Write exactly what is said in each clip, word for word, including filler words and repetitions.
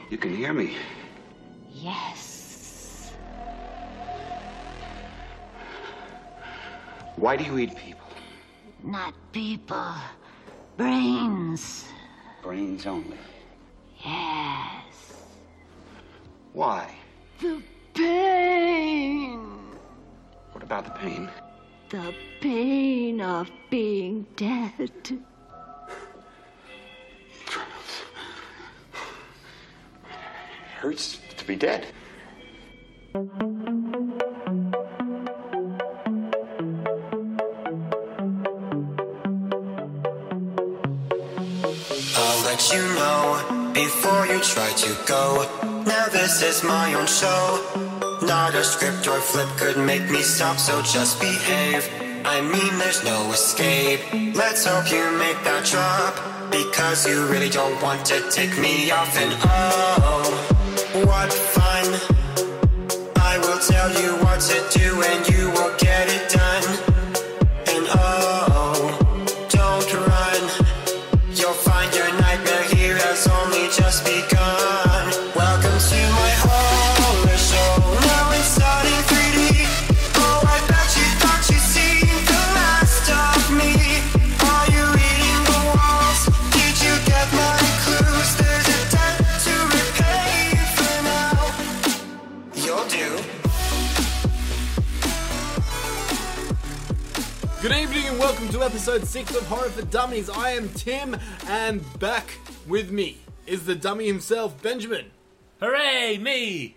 You can hear me? Yes. Why do you eat people? Not people. Brains. Brains only. Yes. Why? The pain. What about the pain? The pain of being dead. Hurts to be dead. I'll let you know before you try to go. Now this is my own show. Not a script or flip could make me stop, so just behave. I mean there's no escape. Let's hope you make that drop, because you really don't want to take me off. And oh, what fun. I will tell you what to do and you will get it done. And oh, don't run. You'll find your nightmare here has only just begun. Welcome to my horror show. Now it's starting three D. Oh, I bet you thought you'd seen the last of me. Are you reading the walls? Did you get my clues? There's a debt to repay for now. You'll do. Good evening and welcome to episode six of Horror for Dummies. I am Tim, and back with me is the dummy himself, Benjamin. Hooray, me!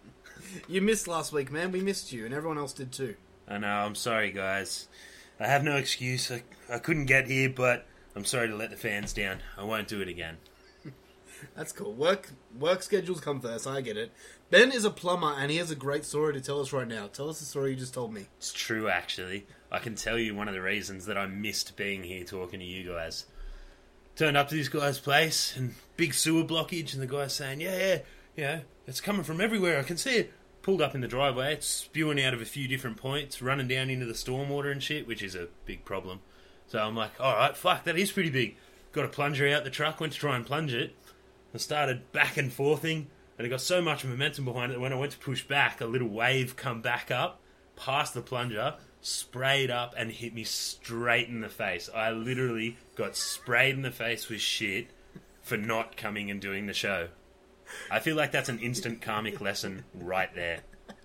You missed last week, man. We missed you, and everyone else did too. I know, I'm sorry, guys. I have no excuse. I, I couldn't get here, but I'm sorry to let the fans down. I won't do it again. That's cool. Work work schedules come first, I get it. Ben is a plumber, and he has a great story to tell us right now. Tell us the story you just told me. It's true, actually. I can tell you one of the reasons that I missed being here talking to you guys. Turned up to this guy's place, and big sewer blockage, and the guy's saying, yeah, yeah, you know, it's coming from everywhere, I can see it. Pulled up in the driveway, it's spewing out of a few different points, running down into the stormwater and shit, which is a big problem. So I'm like, alright, fuck, that is pretty big. Got a plunger out the truck, went to try and plunge it. I started back and forthing, and it got so much momentum behind it that when I went to push back, a little wave come back up, past the plunger, sprayed up and hit me straight in the face. I literally got sprayed in the face with shit for not coming and doing the show. I feel like that's an instant karmic lesson right there.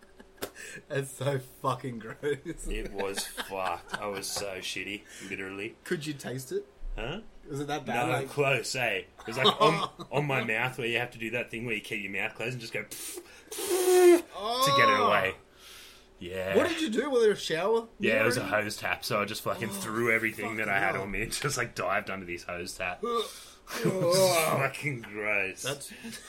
That's so fucking gross. It was fucked. I was so shitty, literally. Could you taste it? Huh? Was it that bad? No, like... close, eh? It was like on, on my mouth where you have to do that thing where you keep your mouth closed and just go pff, pff, oh. to get it away. Yeah. What did you do? Was there a shower? Yeah, it was a hose tap, so I just fucking oh, threw everything that I had on me and just like dived under this hose tap. It was fucking gross. That's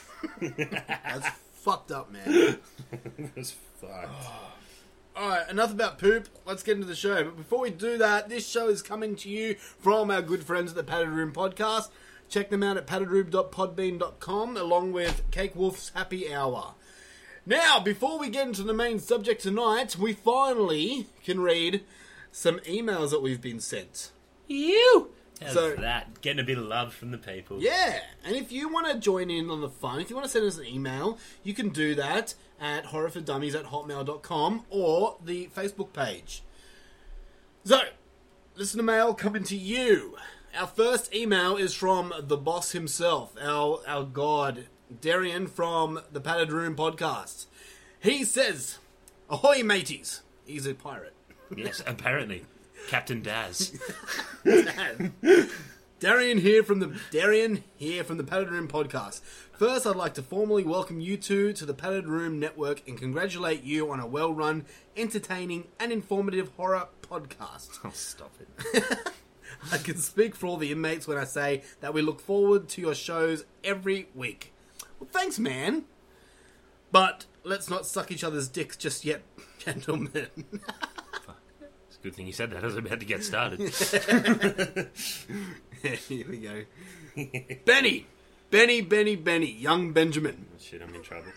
that's fucked up, man. It was fucked. Alright, enough about poop. Let's get into the show. But before we do that, this show is coming to you from our good friends at the Padded Room Podcast. Check them out at padded room dot podbean dot com along with Cake Wolf's Happy Hour. Now, before we get into the main subject tonight, we finally can read some emails that we've been sent. You! How's So- that? Getting a bit of love from the people. Yeah, and if you want to join in on the fun, if you want to send us an email, you can do that at horror for dummies at hotmail dot com or the Facebook page. So, listener mail coming to you. Our first email is from the boss himself, our, our god, Darian from the Padded Room Podcast. He says, ahoy mateys. He's a pirate. Yes, apparently. Captain Daz. Darian here from the Darian here from the Padded Room Podcast. First, I'd like to formally welcome you two to the Padded Room Network and congratulate you on a well-run, entertaining, and informative horror podcast. Oh, stop it. I can speak for all the inmates when I say that we look forward to your shows every week. Well, thanks, man. But let's not suck each other's dicks just yet, gentlemen. It's a good thing you said that. I was about to get started. Here we go. Benny! Benny, Benny, Benny. Young Benjamin. Oh, shit, I'm in trouble.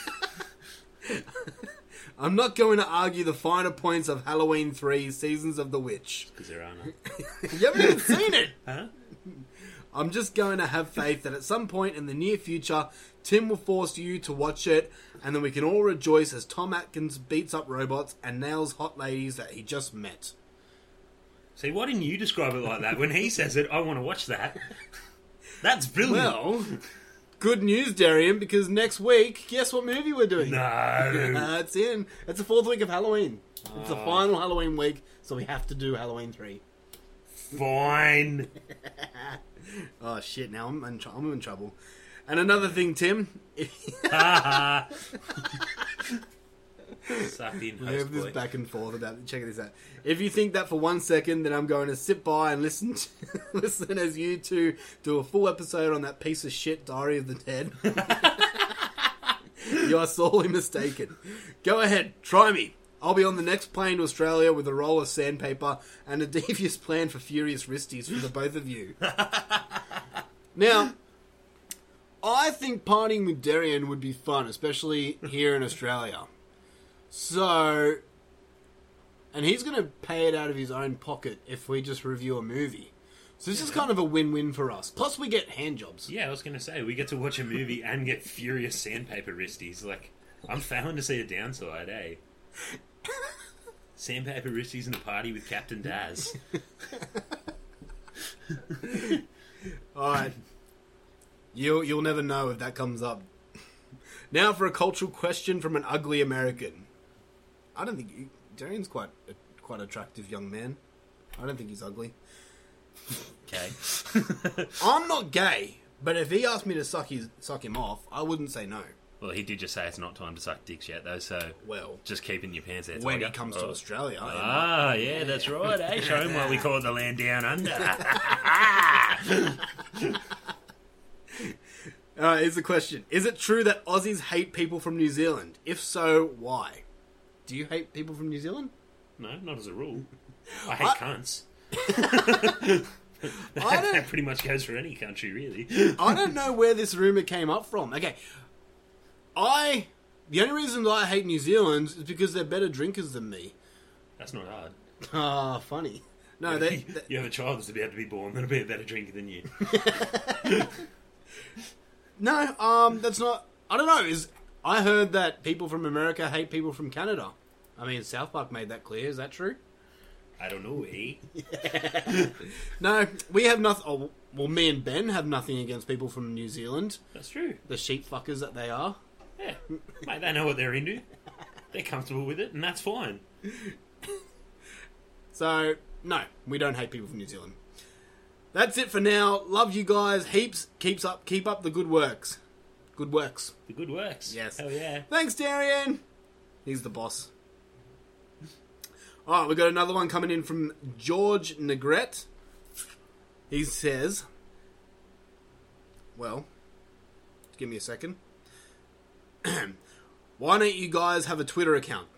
I'm not going to argue the finer points of Halloween three, Seasons of the Witch. Because there are none. You haven't even seen it! Huh? I'm just going to have faith that at some point in the near future, Tim will force you to watch it, and then we can all rejoice as Tom Atkins beats up robots and nails hot ladies that he just met. See, why didn't you describe it like that? When he says it, I want to watch that. That's brilliant. Well, good news, Darian, because next week, guess what movie we're doing? No. Uh, it's in. It's the fourth week of Halloween. It's the final Halloween week, so we have to do Halloween three. Fine. Oh shit! Now I'm in, tr- I'm in trouble. And another thing, Tim. Sucked in, We host have this boy. back and forth about. Check this out. If you think that for one second, then I'm going to sit by and listen, to, listen as you two do a full episode on that piece of shit Diary of the Dead. You are sorely mistaken. Go ahead, try me. I'll be on the next plane to Australia with a roll of sandpaper and a devious plan for furious wristies for the both of you. Now, I think partying with Darian would be fun, especially here in Australia. So, and he's going to pay it out of his own pocket if we just review a movie. So this is kind of a win-win for us. Plus, we get hand jobs. Yeah, I was going to say, we get to watch a movie and get furious sandpaper wristies. Like, I'm failing to see a downside, eh? Sandpaper wristies in a party with Captain Daz. All right. You'll, you'll never know if that comes up. Now for a cultural question from an ugly American. I don't think... You, Darian's quite a quite attractive young man. I don't think he's ugly. Okay. I'm not gay, but if he asked me to suck his suck him off, I wouldn't say no. Well, he did just say it's not time to suck dicks yet, though, so Well, just keeping your pants there. when he Tiger. comes to Oh. Australia... I am. Ah, yeah, that's right, eh? Show him why we call it the land down under. Alright, here's the question. Is it true that Aussies hate people from New Zealand? If so, why? Do you hate people from New Zealand? No, not as a rule. I hate I- cunts. I don't, That pretty much goes for any country, really. I don't know where this rumour came up from. Okay, I... The only reason that I hate New Zealand is because they're better drinkers than me. That's not hard. Ah, funny. No, they... they You have a child that's about to be born that'll be a better drinker than you. no, um, that's not... I don't know, is... I heard that people from America hate people from Canada. I mean, South Park made that clear. Is that true? I don't know, eh? No, we have nothing... Oh, well, me and Ben have nothing against people from New Zealand. That's true. The sheep fuckers that they are. Yeah. Mate, they know what they're into. They're comfortable with it, and that's fine. So, no, we don't hate people from New Zealand. That's it for now. Love you guys heaps. Keeps up, keep up the good works. Good works. The good works. Yes. Hell yeah. Thanks, Darian. He's the boss. Alright, we've got another one coming in from George Negrete. He says, well, give me a second. Why don't you guys have a Twitter account?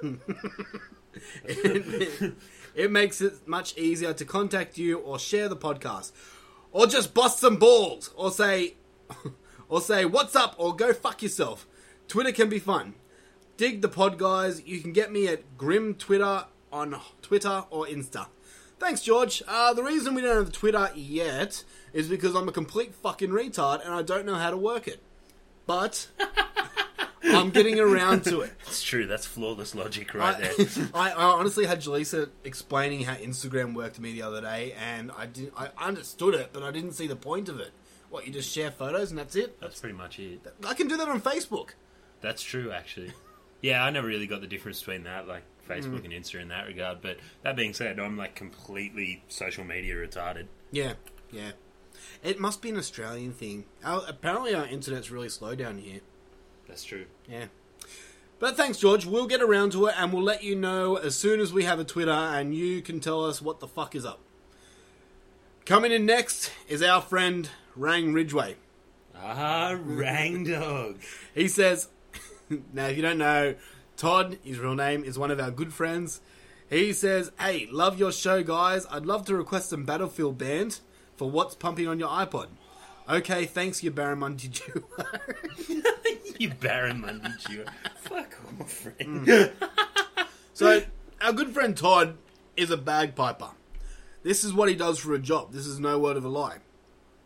it, it makes it much easier to contact you or share the podcast. Or just bust some balls. Or say, or say, what's up? Or go fuck yourself. Twitter can be fun. Dig the pod, guys. You can get me at Grim Twitter on Twitter or Insta. Thanks, George. Uh, the reason we don't have Twitter yet is because I'm a complete fucking retard and I don't know how to work it. But I'm getting around to it. It's true, that's flawless logic right I, there. I, I honestly had Jaleesa explaining how Instagram worked to me the other day, and I did I understood it, but I didn't see the point of it. What, you just share photos and that's it? That's pretty much it. I can do that on Facebook. That's true, actually. Yeah, I never really got the difference between that, like Facebook Mm. and Insta in that regard. But that being said, I'm like completely social media retarded. Yeah, yeah. It must be an Australian thing. Our, apparently our internet's really slow down here. That's true. Yeah. But thanks, George. We'll get around to it and we'll let you know as soon as we have a Twitter and you can tell us what the fuck is up. Coming in next is our friend Rang Ridgway. Ah, Rang Dog. He says, now if you don't know, Todd, his real name, is one of our good friends. He says, hey, love your show, guys. I'd love to request some Battlefield Band for what's pumping on your iPod. Okay, thanks, you barramundi Jew. You barramundi Jew. Fuck off, friend. Mm. So, our good friend Todd is a bagpiper. This is what he does for a job. This is no word of a lie.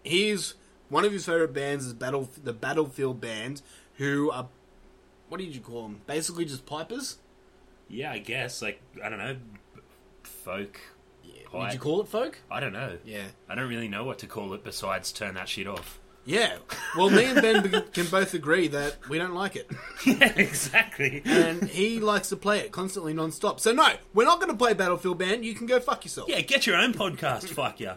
he's one of his favorite bands is Battle the Battlefield Band, who are, what did you call them? Basically just pipers. Yeah, I guess. Like, I don't know, folk. Yeah. Pipe. Did you call it folk? I don't know. Yeah. I don't really know what to call it besides turn that shit off. Yeah. Well, me and Ben be- can both agree that we don't like it. Yeah, exactly. And he likes to play it constantly non-stop. So no, we're not going to play Battlefield Band. You can go fuck yourself. Yeah, get your own podcast, fuck ya.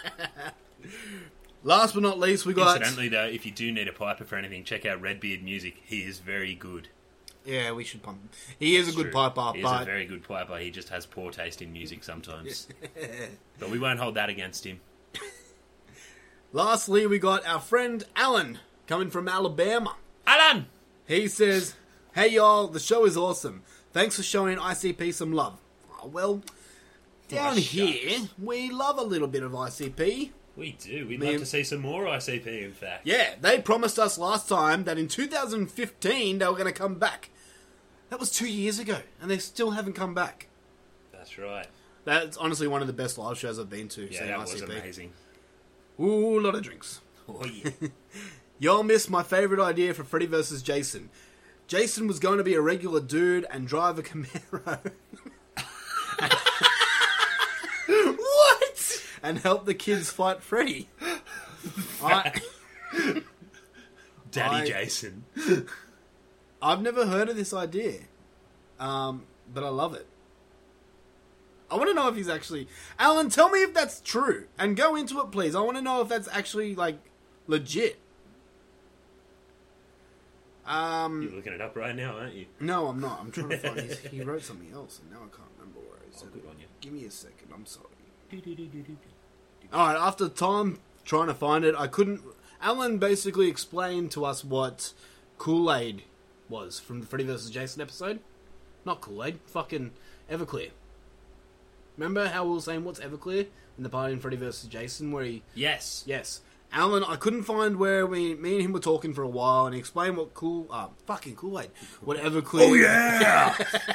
Last but not least, we got... Incidentally, though, if you do need a piper for anything, check out Redbeard Music. He is very good. Yeah, we should pump him. He is a good True. piper, He is but... a very good piper. He just has poor taste in music sometimes. But we won't hold that against him. Lastly, we got our friend Alan, coming from Alabama. Alan! He says, "Hey y'all, the show is awesome. Thanks for showing I C P some love." Oh, well, down Oh, here, shucks. we love a little bit of I C P. We do. We'd Me- love to see some more I C P, in fact. Yeah, they promised us last time that in two thousand fifteen they were going to come back. That was two years ago, and they still haven't come back. That's right. That's honestly one of the best live shows I've been to. Yeah, seeing that I was C P. amazing. Ooh, a lot of drinks. Oh, yeah. Y'all missed my favourite idea for Freddy versus Jason. Jason was going to be a regular dude and drive a Camaro. What? And help the kids fight Freddy. I, Daddy I- Jason. I've never heard of this idea, um, but I love it. I want to know if he's actually... Alan, tell me if that's true. And go into it, please. I want to know if that's actually, like, legit. Um, You're looking it up right now, aren't you? no, I'm not. I'm trying to find... His, he wrote something else, and now I can't remember where he said good it. on you. Give me a second. I'm sorry. Alright, after time trying to find it, I couldn't... Alan basically explained to us what Kool-Aid was from the Freddy versus. Jason episode. Not Kool-Aid. Fucking Everclear. Remember how we were saying what's Everclear in the part in Freddy versus. Jason where he... Yes. Yes. Alan, I couldn't find where we, me and him were talking for a while, and he explained what cool... Uh, fucking Kool-Aid. What Everclear... Oh, yeah!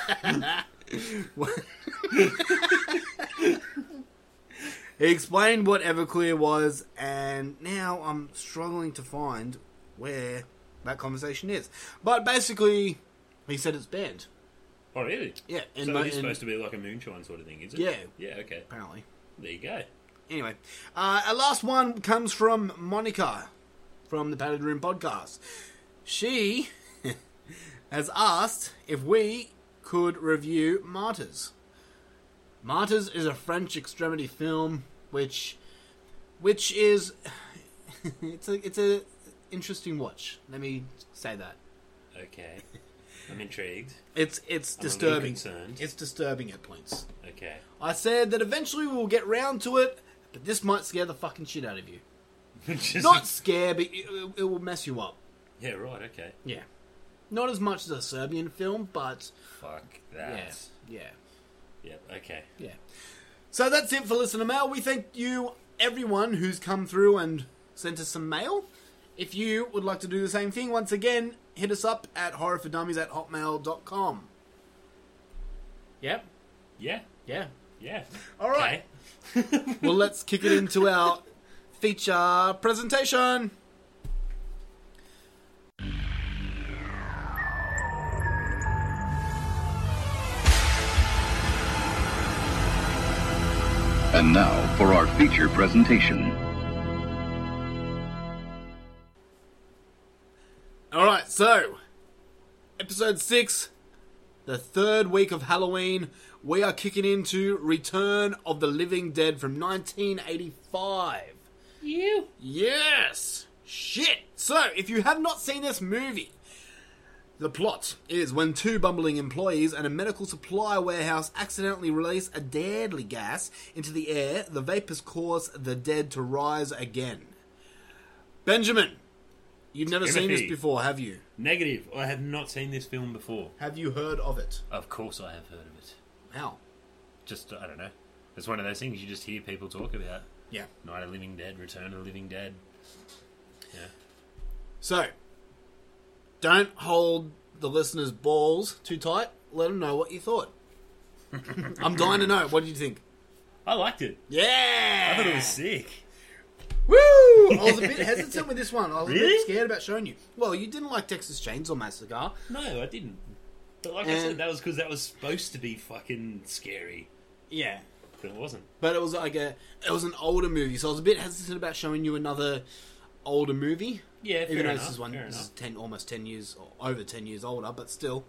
He explained what Everclear was, and now I'm struggling to find where that conversation is. But basically, he said it's banned. Oh, really? Yeah. In So my, it's in- supposed to be like a moonshine sort of thing, is it? Yeah. Yeah, okay. apparently. There you go. Anyway, uh, our last one comes from Monica from the Padded Room podcast. She has asked if we could review Martyrs. Martyrs is a French extremity film, which, which is, it's a it's a interesting watch. Let me say that. Okay. I'm intrigued. It's it's I'm a little disturbing. concerned. It's disturbing at points. Okay. I said that eventually we'll get round to it, but this might scare the fucking shit out of you. Just- Not scare, but it, it will mess you up. Yeah, right, okay. Yeah. Not as much as a Serbian film, but Fuck yeah, that. yeah, Yep, okay. yeah. So that's it for listener mail. We thank you, everyone who's come through and sent us some mail. If you would like to do the same thing, once again, hit us up at horrorfordummies at hotmail dot com. Yep. Yeah, Yeah. yeah. All right. Okay. Well, let's kick it into our feature presentation. And now for our feature presentation. Alright, so, episode six, the third week of Halloween, we are kicking into Return of the Living Dead from nineteen eighty-five. You? Yes! Shit! So, if you have not seen this movie, the plot is when two bumbling employees at a medical supply warehouse accidentally release a deadly gas into the air, the vapors cause the dead to rise again. Benjamin, you've never seen this Timothy. before, have you? Negative. I have not seen this film before. Have you heard of it? Of course I have heard of it. How? Just, I don't know. It's one of those things you just hear people talk about. Yeah. Night of the Living Dead, Return of the Living Dead. Yeah. So, don't hold the listeners' balls too tight. Let them know what you thought. I'm dying to know. What did you think? I liked it. Yeah! I thought it was sick. Woo! Ooh, I was a bit hesitant with this one. I was a Really? bit scared about showing you. Well, you didn't like Texas Chainsaw Massacre. No, I didn't. But like I And- said, that was because that was supposed to be fucking scary. Yeah. But it wasn't. But it was like a, it was an older movie, so I was a bit hesitant about showing you another older movie. Yeah, fair Even though enough. this is one, fair this is enough. ten, almost ten years, or over ten years older, but still.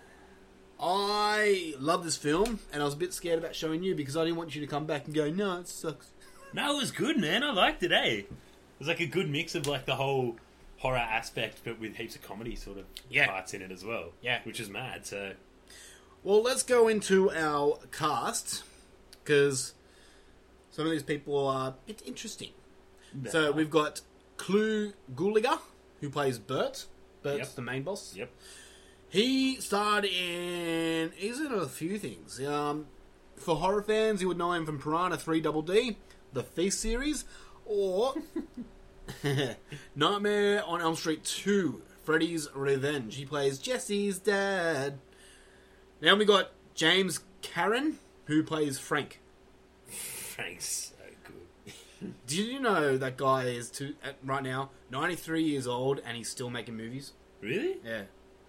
I love this film, and I was a bit scared about showing you because I didn't want you to come back and go, no, it sucks. No, it was good, man. I liked it, eh? It was like a good mix of like the whole horror aspect, but with heaps of comedy sort of Yeah. parts in it as well. Yeah. Which is mad, so... Well, let's go into our cast, because some of these people are a bit interesting. So we've got Clu Gulager, who plays Bert. Bert's Yep. the main boss. Yep. He starred in... He's in a few things. Um, for horror fans, you would know him from Piranha three D D, the Feast series, or Nightmare on Elm Street two, Freddy's Revenge. He plays Jesse's dad. Now we got James Karen, who plays Frank. Frank's so good. Did you know that guy is to, at, right now ninety-three years old and he's still making movies? Really? Yeah.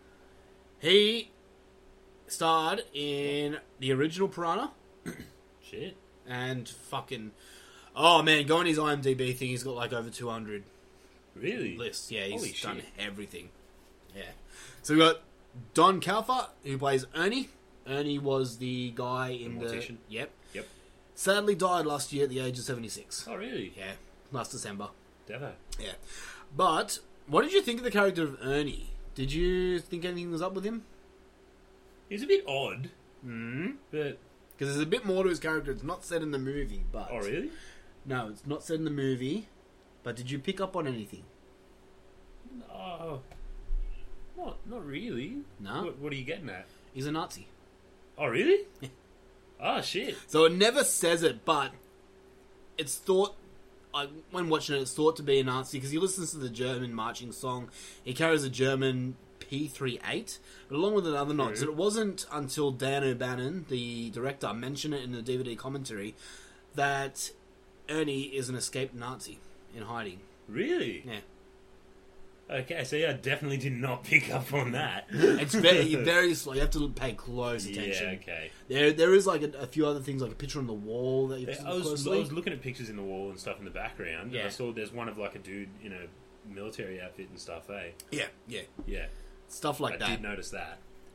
He starred in the original Piranha Shit. and fucking... Oh man, go on his IMDb thing, he's got like over two hundred Really? lists. Yeah, he's Holy done shit. everything. Yeah. So we got Don Calfa, who plays Ernie. Ernie was the guy in the... mortician. Yep. Yep. Sadly died last year at the age of seventy-six. Oh, really? Yeah, last December. Devo. Yeah. But, what did you think of the character of Ernie? Did you think anything was up with him? He was a bit odd. Mm. But... Because there's a bit more to his character. It's not said in the movie, but... Oh, really? No, it's not said in the movie. But did you pick up on anything? Oh... Not, not really. No? What, what are you getting at? He's a Nazi. Oh, really? Oh, shit. So it never says it, but it's thought... I, when watching it, it's thought to be a Nazi because he listens to the German marching song. He carries a German P thirty-eight, but along with another nods. True. And it wasn't until Dan O'Bannon, the director, mentioned it in the D V D commentary that Ernie is an escaped Nazi in hiding. Really? Yeah. Okay, so yeah, I definitely did not pick up on that. It's very, very slow. You have to pay close attention. Yeah, okay. There, there is like a, a few other things, like a picture on the wall that you have to I look was, I closely. was looking at pictures in the wall and stuff in the background, Yeah. and I saw there's one of like a dude in a military outfit and stuff, eh? Yeah, yeah, Yeah. stuff like I that. did notice that.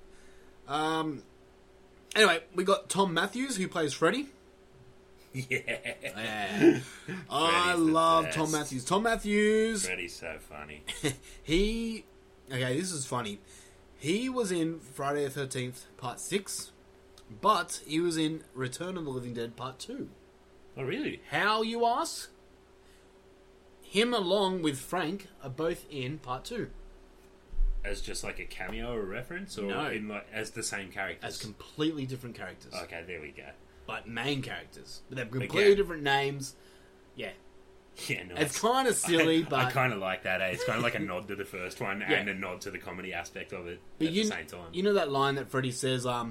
Um. Anyway, we got Tom Matthews who plays Freddy. Yeah. Yeah. I Freddy's the love best. Tom Matthews. Tom Matthews, Freddy's so funny. he... Okay, this is funny. He was in Friday the thirteenth, Part six, but he was in Return of the Living Dead, Part two. Oh, really? How, you ask? Him along with Frank are both in Part two. As just like a cameo or a reference, or No. in like as the same characters? As completely different characters. Okay, there we go. But main characters. But they're completely Again. different names. Yeah. Yeah, nice. It's kind of silly, I, but... I kind of like that. Eh? It's kind of like a nod to the first one Yeah. and a nod to the comedy aspect of it But at you, the same time. you know that line that Freddy says, um,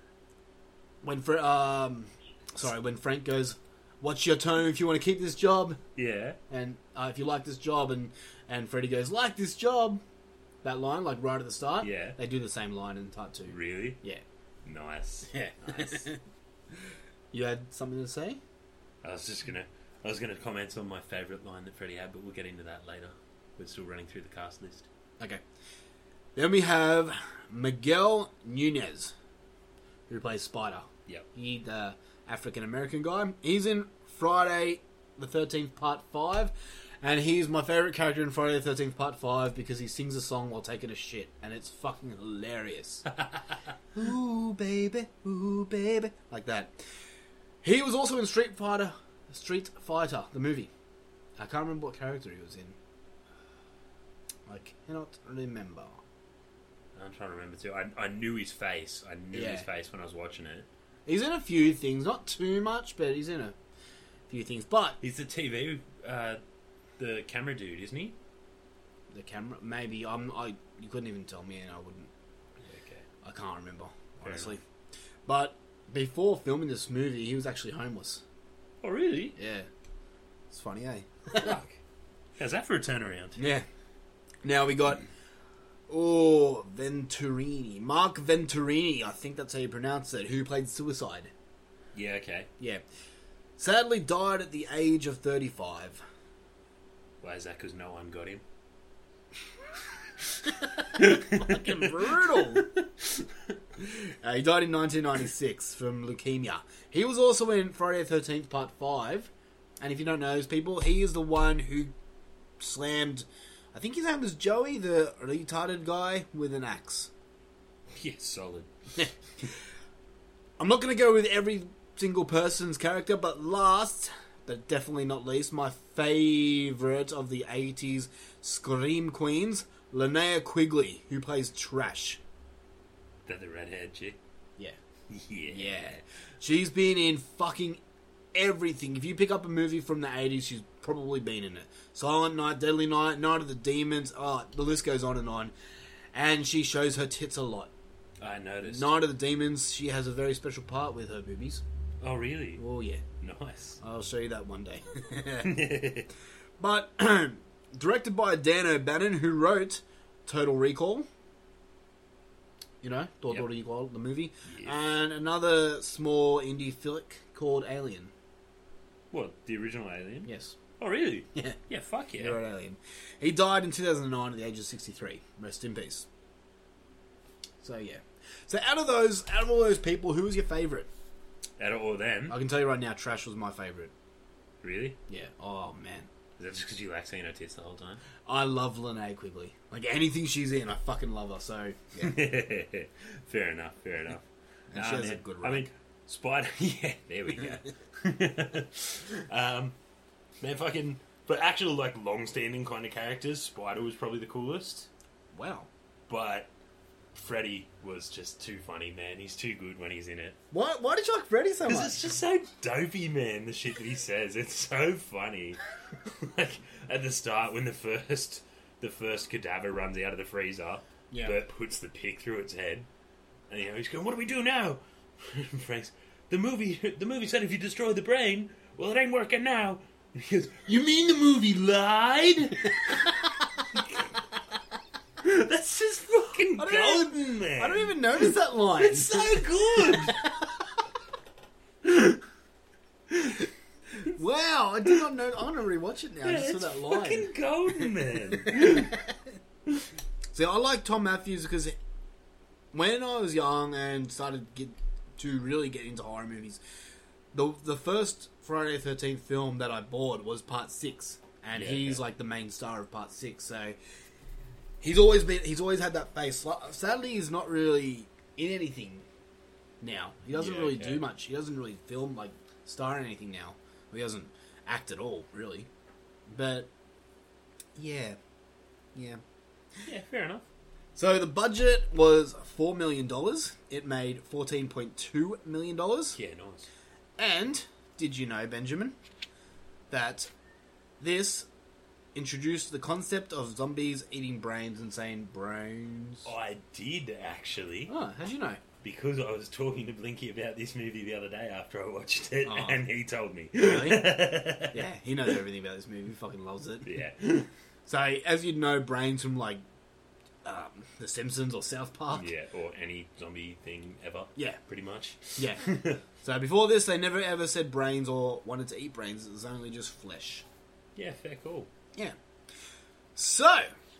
when Fre- um, sorry, when Frank goes, "What's your tone if you want to keep this job?" Yeah. And uh, if you like this job, and and Freddy goes, "Like this job." That line, like right at the start. Yeah. They do the same line in Part Two. Really? Yeah. Nice. Yeah. Nice. You had something to say? I was just gonna, I was gonna comment on my favourite line that Freddie had, but we'll get into that later. We're still running through the cast list. Okay. Then we have Miguel Nunez, who plays Spider. Yep. He, the African American guy. He's in Friday the thirteenth, Part five. And he's my favourite character in Friday the thirteenth, Part five, because he sings a song while taking a shit. And it's fucking hilarious. Ooh, baby. Ooh, baby. Like that. He was also in Street Fighter. Street Fighter, the movie. I can't remember what character he was in. I cannot remember. I'm trying to remember too. I, I knew his face. I knew Yeah. his face when I was watching it. He's in a few things, not too much, but he's in a few things. But He's the T V, uh, the camera dude, isn't he? the camera, maybe I'm. I you couldn't even tell me, and I wouldn't. Okay. I can't remember Fair honestly. But before filming this movie, he was actually homeless. Oh, really? Yeah, it's funny, eh? Fuck. How's that for a turnaround? Yeah. Now we got oh Venturini, Mark Venturini. I think that's how you pronounce it. Who played Suicide? Yeah, okay. Yeah. Sadly, died at the age of thirty-five. Why is that? Because no one got him. Fucking brutal. Uh, he died in nineteen ninety-six from leukemia. He was also in Friday the thirteenth Part five. And if you don't know those people, he is the one who slammed, I think his name was Joey, the retarded guy, with an axe. Yeah, solid. I'm not going to go with every single person's character, but last, but definitely not least, my favourite of the eighties Scream Queens, Linnea Quigley, who plays Trash. That the redhead chick? Yeah. Yeah. Yeah. She's been in fucking everything. If you pick up a movie from the eighties, she's probably been in it. Silent Night, Deadly Night, Night of the Demons, oh, the list goes on and on. And she shows her tits a lot. I noticed. Night of the Demons, she has a very special part with her boobies. Oh, really? Oh, yeah. Nice. I'll show you that one day. But, directed by Dan O'Bannon, who wrote Total Recall. You know, Total Yep. Recall, the movie. Yes. And another small indie flick called Alien. What, the original Alien? Yes. Oh, really? Yeah. Yeah, fuck yeah. He wrote Alien. He died in two thousand nine at the age of sixty-three. Rest in peace. So, yeah. So, out of those, out of all those people, who was your favourite? Out of all them? I can tell you right now, Trash was my favourite. Really? Yeah. Oh, man. Is that just because you like seeing her tits the whole time? I love Linnea Quigley. Like, anything she's in, I fucking love her. So, yeah. Fair enough, fair enough. And she Nah, has a man. good I rank. mean, Spider... Yeah, there we go. um, man, fucking... For actual, like, long-standing kind of characters, Spider was probably the coolest. Wow. But Freddy was just too funny, man. He's too good when he's in it. Why, why did you like Freddy so Because much? it's just so dopey, man, the shit that he says. It's so funny. Like, at the start, when the first the first cadaver runs out of the freezer, Yeah. Bert puts the pick through its head. And, you know, he's going, what do we do now? And Frank's, the movie, the movie said if you destroy the brain, well, it ain't working now. And he goes, you mean the movie lied? That's just fucking I don't golden, even- man. I don't even notice that line. It's so good. Wow, I did not know. I want to rewatch it now. I Yeah, just it's saw that line. fucking golden, man. See, I like Tom Matthews because when I was young and started get, to really get into horror movies, the the first Friday the thirteenth film that I bought was Part Six, and Yeah, he's yeah. like the main star of Part Six. So he's always been, he's always had that face. Sadly, he's not really in anything now. He doesn't Yeah, really okay. do much. He doesn't really film like star in anything now. He doesn't act at all, really. But yeah, yeah. Yeah, fair enough. So the budget was four million dollars. It made fourteen point two million dollars. Yeah, nice. And did you know, Benjamin, that this introduced the concept of zombies eating brains and saying brains? I did, actually. Oh, how'd you know? Because I was talking to Blinky about this movie the other day after I watched it, Oh. and he told me. Really? Yeah, he knows everything about this movie. He fucking loves it. Yeah. So, as you know, brains from, like, um, The Simpsons or South Park. Yeah, or any zombie thing ever. Yeah. Pretty much. Yeah. So, before this, they never ever said brains or wanted to eat brains. It was only just flesh. Yeah, fair call. Yeah. So,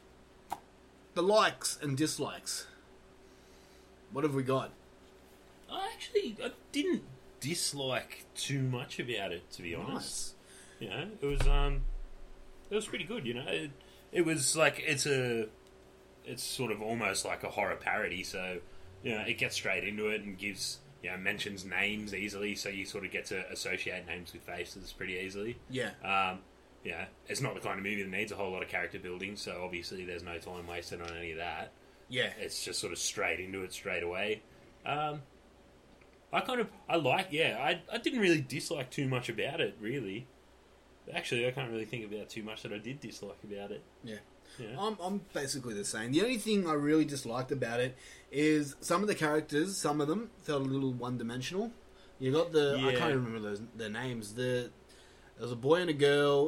the likes and dislikes. What have we got? I actually I didn't dislike too much about it, to be honest. You know, it was um, it was pretty good. You know, it, it was like it's a, it's sort of almost like a horror parody. So, you know, it gets straight into it and gives you know mentions names easily. So you sort of get to associate names with faces pretty easily. Yeah. Um, yeah, it's not the kind of movie that needs a whole lot of character building. So obviously, there's no time wasted on any of that. Yeah. It's just sort of straight into it straight away. Um, I kind of, I like, yeah, I, I didn't really dislike too much about it, really. Actually, I can't really think about too much that I did dislike about it. Yeah. Yeah. I'm, I'm basically the same. The only thing I really disliked about it is some of the characters, some of them felt a little one-dimensional. You got the, I Yeah. can't even remember those their names. The There was a boy and a girl.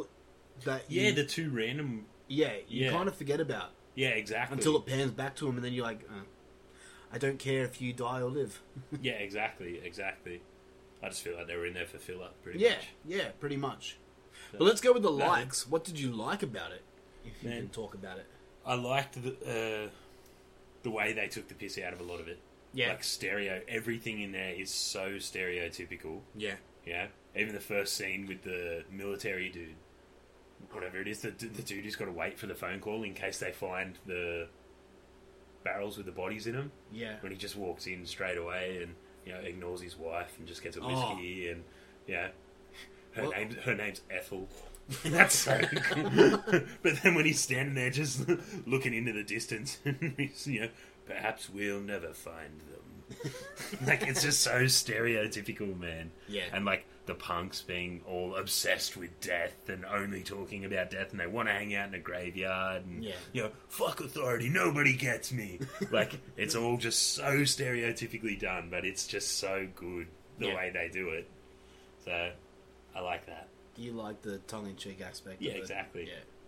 that you, Yeah, the two random. yeah you Yeah. kind of forget about Yeah, exactly. until it pans back to him, and then you're like, uh, I don't care if you die or live. Yeah, exactly, exactly. I just feel like they were in there for filler, pretty Yeah, much. yeah, pretty much. But let's go with the No. likes. What did you like about it? If you Man. can talk about it. I liked the uh, the way they took the piss out of a lot of it. Yeah. Like stereo, everything in there is so stereotypical. Yeah. Yeah, even the first scene with the military dude, whatever it is, the, the dude who's got to wait for the phone call in case they find the barrels with the bodies in them. Yeah. When he just walks in straight away and you know ignores his wife and just gets a Oh. whiskey and yeah, her Well- name her name's Ethel. That's so cool. But then when he's standing there just looking into the distance, he's, you know, perhaps we'll never find them. Like, it's just so stereotypical, man. Yeah. And like the punks being all obsessed with death and only talking about death, and they want to hang out in a graveyard and Yeah. you know, fuck authority, nobody gets me. Like, it's all just so stereotypically done, but it's just so good the Yeah. way they do it. So I like that. Do you like the tongue-in-cheek aspect? Yeah, of it? exactly.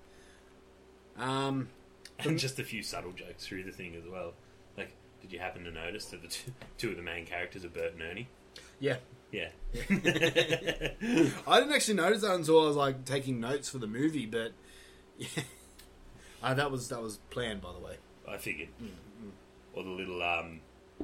Yeah. Um. And just a few subtle jokes through the thing as well. Like, did you happen to notice that the two, two of the main characters are Bert and Ernie? Yeah. Yeah. I didn't actually notice that until I was like taking notes for the movie, but yeah, uh, that was that was planned, by the way. I figured. Or the little, um,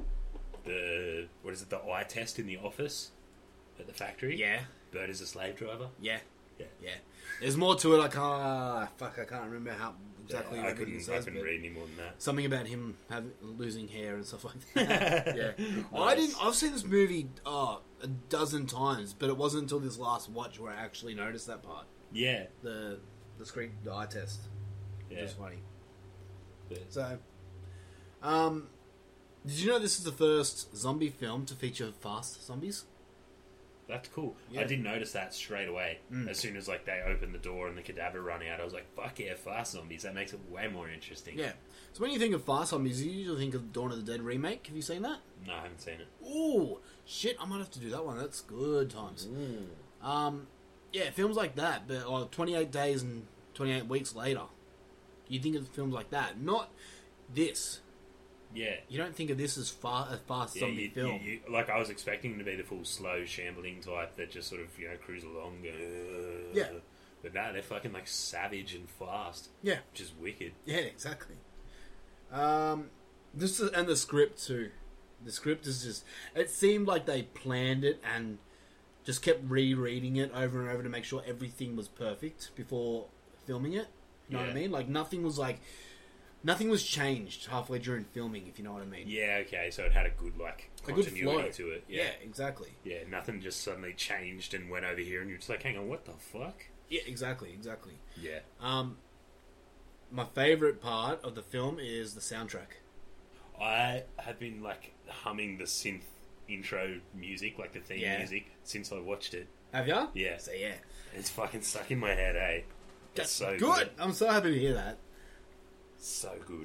the, what is it, the eye test in the office at the factory? Yeah. Bert is a slave driver? Yeah. Yeah. Yeah. There's more to it. I can't. Uh, fuck, I can't remember how exactly. I what couldn't, it I says, couldn't but read any more than that. something about him having losing hair and stuff like that. yeah. I didn't. I've seen this movie oh, a dozen times, but it wasn't until this last watch where I actually noticed that part. Yeah. The the screen, the eye test. Which Yeah. is funny. But- So, um, did you know this is the first zombie film to feature fast zombies? That's cool. Yeah. I did notice that straight away. As soon as like they opened the door and the cadaver run out, I was like, "Fuck yeah, fast zombies!" That makes it way more interesting. Yeah. So when you think of fast zombies, you usually think of Dawn of the Dead remake. Have you seen that? No, I haven't seen it. Ooh, shit! I might have to do that one. That's good times. Um, yeah, films like that, but oh, twenty-eight days and twenty-eight weeks later, you think of films like that, not this. Yeah. You don't think of this as far a fast Yeah, zombie you, film. you, you, like I was expecting to be the full slow shambling type that just sort of you know cruise along. Go, Yeah. But no, they're fucking like savage and fast. Yeah. Which is wicked. Yeah, exactly. Um, this is, and the script too. The script is just. It seemed like they planned it and just kept rereading it over and over to make sure everything was perfect before filming it. You know what I Yeah. mean? Like nothing was like. Nothing was changed halfway during filming, if you know what I mean. Yeah. Okay. So it had a good like A good continuity flow to it. Yeah, Yeah. exactly. Yeah. Nothing just suddenly changed and went over here, and you're just like, hang on, what the fuck? Yeah, exactly, exactly. Yeah. Um, my favorite part of the film is the soundtrack. I have been like humming the synth intro music, like the theme Yeah. music, since I watched it. Have ya? Yeah. So yeah, It's fucking stuck in my head, eh? It's so good. good. I'm so happy to hear that. So good.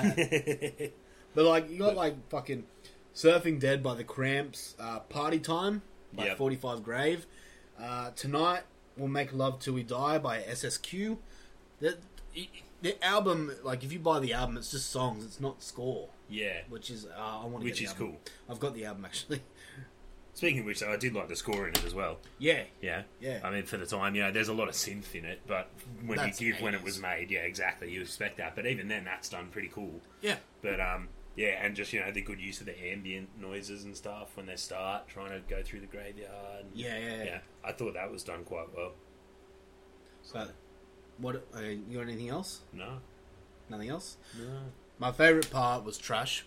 But like, you got like fucking Surfing Dead by the Cramps, uh, Party Time by Yep. forty-five Grave, uh, Tonight We'll Make Love Till We Die by S S Q. The, the album, like if you buy the album, it's just songs, it's not score, Yeah. which is uh, I want to Which get the is album. cool. I've got the album actually. Speaking of which, though, I did like the score in it as well. Yeah, Yeah. Yeah. I mean, for the time, you know, there's a lot of synth in it, but when That's you give when it eighties. was made, yeah, exactly, you expect that. But even then, that's done pretty cool. yeah, But, um, yeah, and just, you know, the good use of the ambient noises and stuff when they start trying to go through the graveyard. yeah, yeah. yeah. Yeah, I thought that was done quite well. So, what? Uh, you got anything else? No. Nothing else? No. My favourite part was Trash.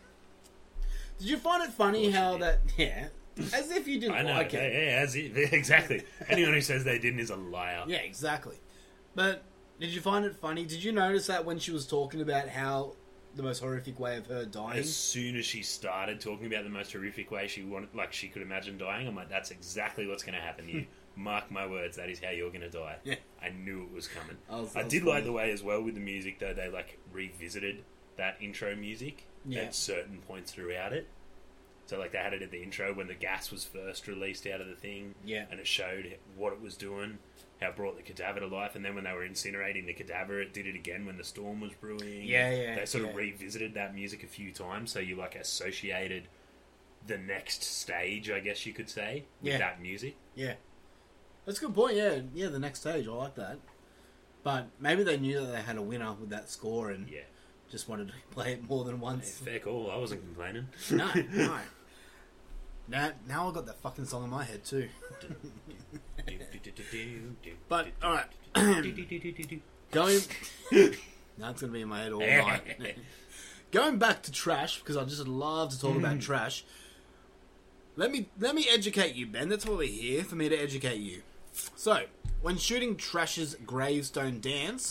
Did you find it funny Of course you how did. that? Yeah, as if you didn't I know, like yeah, it. yeah, as it, exactly. Anyone who says they didn't is a liar. Yeah, exactly. But did you find it funny? Did you notice that when she was talking about how the most horrific way of her dying? As soon as she started talking about the most horrific way she wanted, like she could imagine dying, I'm like, that's exactly what's going to happen to you. Mark my words, that is how you're going to die. Yeah. I knew it was coming. I was- I that was did funny. like the way as well with the music, though, they like revisited that intro music Yeah. at certain points throughout it. So, like, they had it at the intro when the gas was first released out of the thing. Yeah. And it showed what it was doing, how it brought the cadaver to life. And then when they were incinerating the cadaver, it did it again when the storm was brewing. Yeah, yeah, They sort of yeah. revisited that music a few times, so you, like, associated the next stage, I guess you could say, with Yeah. that music. Yeah. That's a good point, yeah. Yeah, the next stage, I like that. But maybe they knew that they had a winner with that score and Yeah. just wanted to play it more than once. Fair call. I wasn't complaining. No, no. Now, now I've got that fucking song in my head too. But, alright. Going... Now it's going to be in my head all night. Going back to trash, because I just love to talk about trash. Let me let me educate you, Ben. That's why we're here, for me to educate you. So, when shooting Trash's gravestone dance...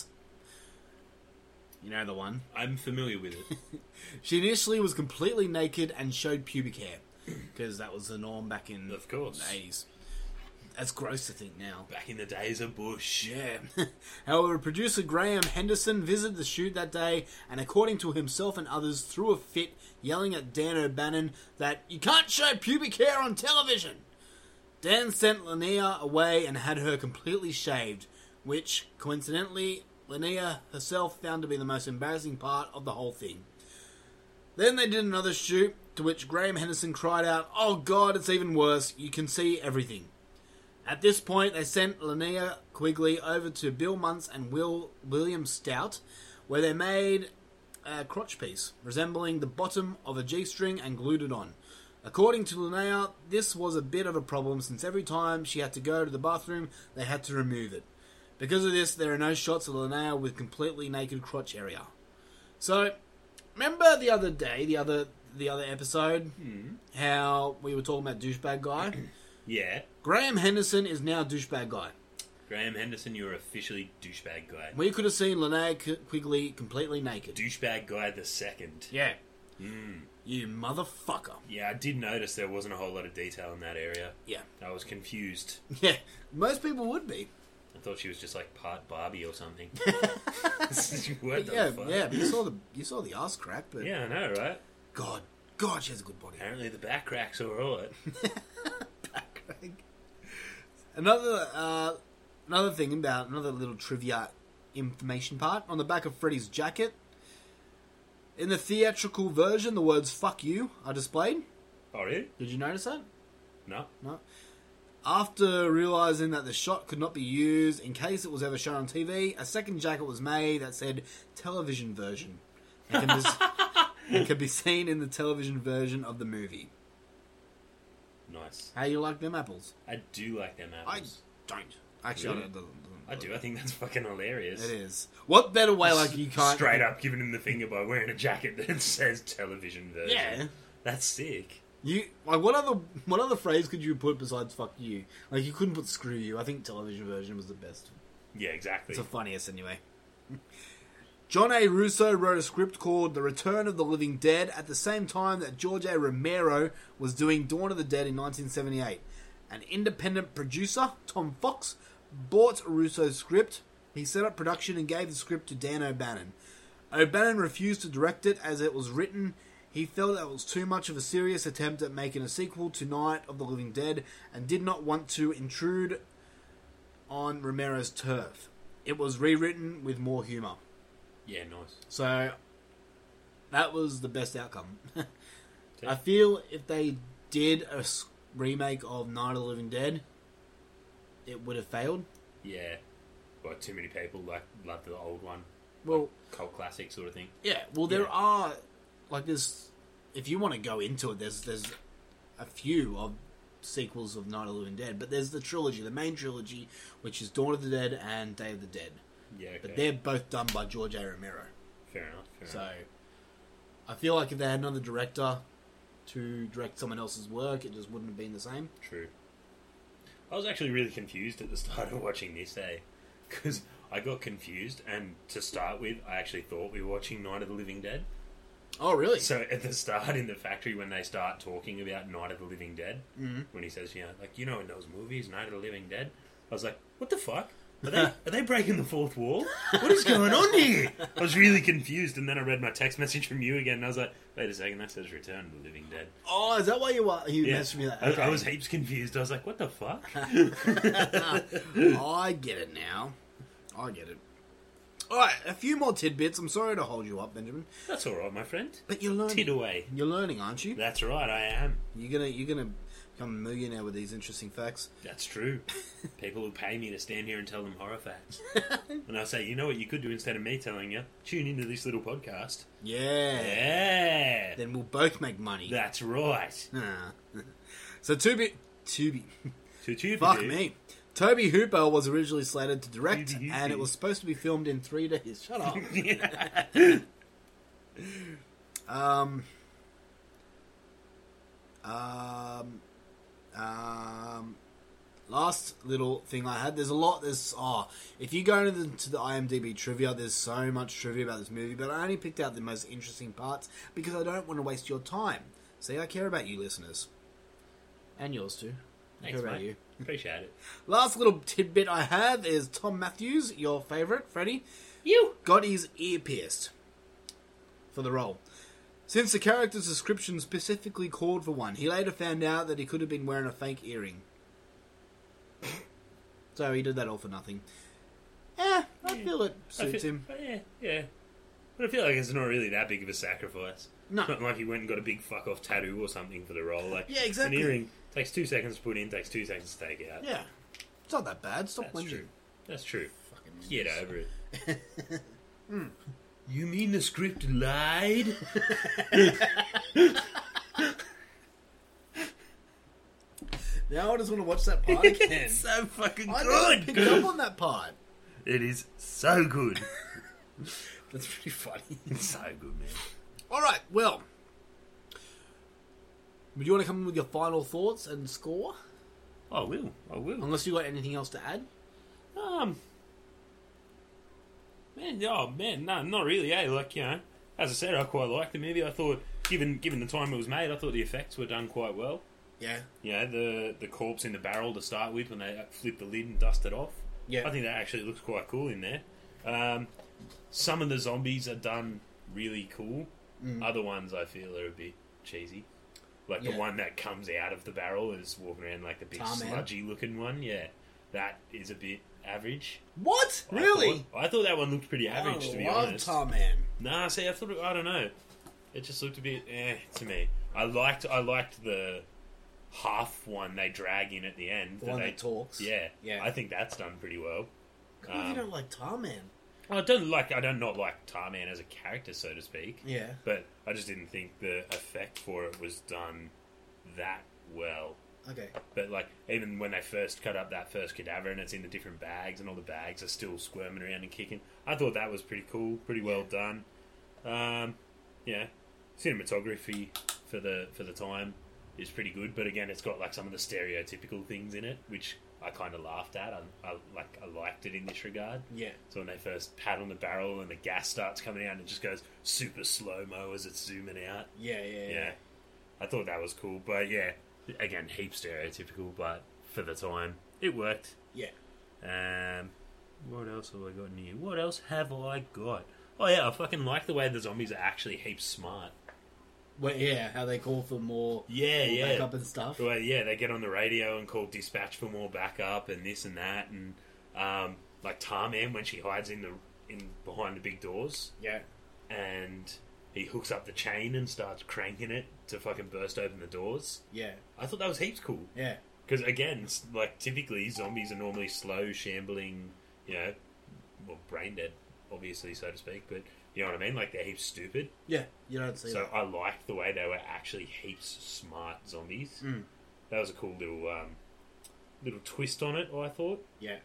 You know the one. I'm familiar with it. She initially was completely naked and showed pubic hair. Because that was the norm back in Of course. the eighties. That's gross to think now. Back in the days of Bush. Yeah. However, producer Graham Henderson visited the shoot that day and, according to himself and others, threw a fit, yelling at Dan O'Bannon that you can't show pubic hair on television. Dan sent Linnea away and had her completely shaved, which, coincidentally, Linnea herself found to be the most embarrassing part of the whole thing. Then they did another shoot, to which Graham Henderson cried out, "Oh God, it's even worse. You can see everything." At this point, they sent Linnea Quigley over to Bill Muntz and Will William Stout, where they made a crotch piece resembling the bottom of a G-string and glued it on. According to Linnea, this was a bit of a problem since every time she had to go to the bathroom, they had to remove it. Because of this, there are no shots of Linnea with completely naked crotch area. So, remember the other day, the other the other episode, how we were talking about douchebag guy? Yeah. Graham Henderson is now douchebag guy. Graham Henderson, you're officially douchebag guy. We could have seen Linnea Qu- Quigley completely naked. Douchebag guy the second. Yeah. You motherfucker. Yeah, I did notice there wasn't a whole lot of detail in that area. Yeah. I was confused. Yeah. Most people would be. I thought she was just like part Barbie or something. what the Yeah, fuck? yeah. But you saw the you saw the ass crack, but Yeah, I know, right? God, God, she has a good body. Apparently the back crack's alright. Back crack. Another uh, another thing about another little trivia information part on the back of Freddy's jacket. In the theatrical version, the words "fuck you" are displayed. Oh, really? Did you notice that? No. No. After realising that the shot could not be used in case it was ever shown on T V, a second jacket was made that said television version. And can, be, and can be seen in the television version of the movie. Nice. How you like them apples? I do like them I apples. don't. Actually, Really? I don't. I do. I think that's fucking hilarious. It is. What better way, like, you can't... Straight up giving him the finger by wearing a jacket that says television version. Yeah. That's sick. You, like, what other what other phrase could you put besides fuck you? Like, you couldn't put screw you. I think television version was the best. Yeah, exactly. It's the funniest, anyway. John A. Russo wrote a script called The Return of the Living Dead at the same time that George A. Romero was doing Dawn of the Dead in nineteen seventy-eight. An independent producer, Tom Fox, bought Russo's script. He set up production and gave the script to Dan O'Bannon. O'Bannon refused to direct it as it was written. He felt that it was too much of a serious attempt at making a sequel to Night of the Living Dead and did not want to intrude on Romero's turf. It was rewritten with more humour. Yeah, nice. So, that was the best outcome. I feel if they did a s- remake of Night of the Living Dead, it would have failed. Yeah. Well, too many people like love the old one. Well, Cult classic sort of thing. yeah, well, there Yeah. are, like, there's, if you want to go into it, there's there's a few of sequels of Night of the Living Dead, but there's the trilogy, the main trilogy, which is Dawn of the Dead and Day of the Dead. Yeah, okay. But they're both done by George A. Romero. Fair enough. Fair So, enough. I feel like if they had another director to direct someone else's work, it just wouldn't have been the same. True. I was actually really confused at the start of watching this, eh? Because I got confused, and to start with, I actually thought we were watching Night of the Living Dead. Oh, really? So at the start in the factory, when they start talking about Night of the Living Dead, mm-hmm. when he says, you know, like, you know, in those movies, Night of the Living Dead, I was like, what the fuck? Are they, are they breaking the fourth wall? What is going on here? I was really confused, and then I read my text message from you again, and I was like, wait a second, that says Return of the Living Dead. Oh, is that why you were, you Yeah. messaged me that? I, I Okay. was heaps confused. I was like, what the fuck? I get it now. I get it. Alright, a few more tidbits. I'm sorry to hold you up, Benjamin. That's all right, my friend. But you're learning. Tid away. You're learning, aren't you? That's right, I am. You're gonna you're gonna become a millionaire with these interesting facts. That's true. People will pay me to stand here and tell them horror facts. And I say, you know what you could do instead of me telling you? Tune into this little podcast. Yeah. Yeah. Then we'll both make money. That's right. Ah. So Tubi Tubi Tutu Fuck me. Toby Hooper was originally slated to direct, Toby and it Hooper. was supposed to be filmed in three days. Shut up. um, um, um, last little thing I had. There's a lot. There's oh, if you go into the, to the IMDb trivia, there's so much trivia about this movie, but I only picked out the most interesting parts because I don't want to waste your time. See, I care about you, listeners, and yours too. I Thanks, care about mate. you. Appreciate it. Last little tidbit I have is Tom Matthews, your favourite, Freddie, You. got his ear pierced for the role. Since the character's description specifically called for one, he later found out that he could have been wearing a fake earring. So he did that all for nothing. Eh, I feel it I suits feel- him. Yeah, yeah. But I feel like it's not really that big of a sacrifice. No. It's not like he went and got a big fuck off tattoo or something for the role. Like, Yeah, exactly. An earring takes two seconds to put in, takes two seconds to take out. Yeah, it's not that bad. Stop That's whinging. true. That's true. Fucking Get idiots. over it. You mean the script lied? Now I just want to watch that part again. It's so fucking I good. never picked up on that part. It is so good. That's pretty funny. It's so good, man. All right, well, would you want to come in with your final thoughts and score? I will. I will. Unless you got anything else to add. Um, man, oh man, no, not really. Eh? Like, you know, as I said, I quite liked the movie. I thought, given given the time it was made, I thought the effects were done quite well. Yeah. You know, the the corpse in the barrel to start with when they flip the lid and dust it off. Yeah. I think that actually looks quite cool in there. Um, some of the zombies are done really cool. Other ones I feel are a bit cheesy. Like Yeah. the one that comes out of the barrel and is walking around like the big Tar Man. sludgy looking one. Yeah, that is a bit average. What? I Really? thought, I thought that one looked pretty average, I to be love honest. Tar Man. Nah, see, I thought it, I don't know. It just looked a bit eh to me. I liked I liked the half one they drag in at the end. The one they, that talks. Yeah, Yeah. I think that's done pretty well. How come you Um, don't like Tar Man? I don't like I don't not like Tarman as a character, so to speak. Yeah. But I just didn't think the effect for it was done that well. Okay. But like even when they first cut up that first cadaver and it's in the different bags and all the bags are still squirming around and kicking, I thought that was pretty cool, pretty well done. Um, yeah, cinematography for the for the time is pretty good, but again, it's got like some of the stereotypical things in it, which I kind of laughed at. I, I like I liked it in this regard. Yeah. So when they first pat on the barrel and the gas starts coming out and it just goes super slow mo as it's zooming out. Yeah, yeah, yeah. Yeah, I thought that was cool, but yeah, again, heap stereotypical, but for the time, it worked. Yeah. Um, what else have I got in here? What else have I got? Oh yeah, I fucking like the way the zombies are actually heaps smart. Well, yeah, how they call for more, Yeah, more yeah. backup and stuff. Well, yeah, they get on the radio and call dispatch for more backup and this and that, and um, like Tarman when she hides in the in behind the big doors Yeah. and he hooks up the chain and starts cranking it to fucking burst open the doors. Yeah. I thought that was heaps cool. Yeah. Because again, s- like typically zombies are normally slow, shambling, you know, well, brain dead, obviously, so to speak. But you know what I mean? Like they're heaps stupid. Yeah. You don't see So that. I liked the way they were actually heaps smart zombies. Mm. That was a cool little um, little twist on it. I thought. Yeah.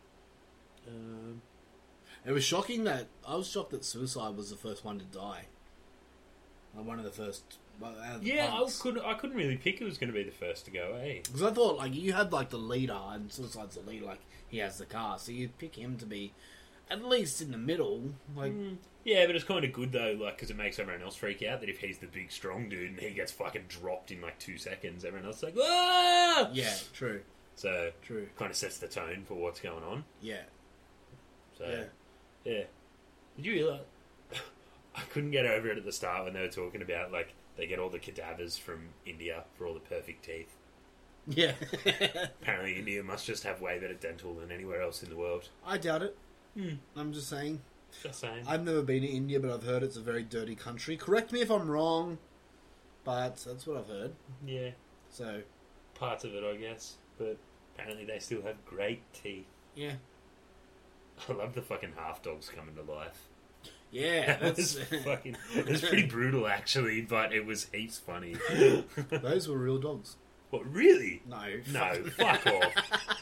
Um, It was shocking that I was shocked that Suicide was the first one to die. Like one of the first. Well, out of the yeah, I punks. couldn't. I couldn't really pick who was going to be the first to go. Eh? Because I thought, like, you had, like, the leader, and Suicide's the leader, like, he has the car, so you'd pick him to be at least in the middle. Like, Yeah, but it's kind of good though, like because it makes everyone else freak out. That if he's the big strong dude and he gets fucking dropped in like two seconds, everyone else is like, ah! yeah, true, So true. kind of sets the tone for what's going on. Yeah. So, Yeah. yeah. Did you realize? I couldn't get over it at the start when they were talking about, like, they get all the cadavers from India for all the perfect teeth. Yeah. Apparently India must just have way better dental than anywhere else in the world. I doubt it. Hmm. I'm just saying. Just saying. I've never been to India, but I've heard it's a very dirty country. Correct me if I'm wrong, but that's what I've heard. Yeah, So, parts of it, I guess. But apparently they still have great teeth. yeah. I love the fucking half dogs coming to life. Yeah, That was that's, fucking. It was pretty brutal, actually, but it was heaps funny. those were real dogs. What, really? No. No, fuck off.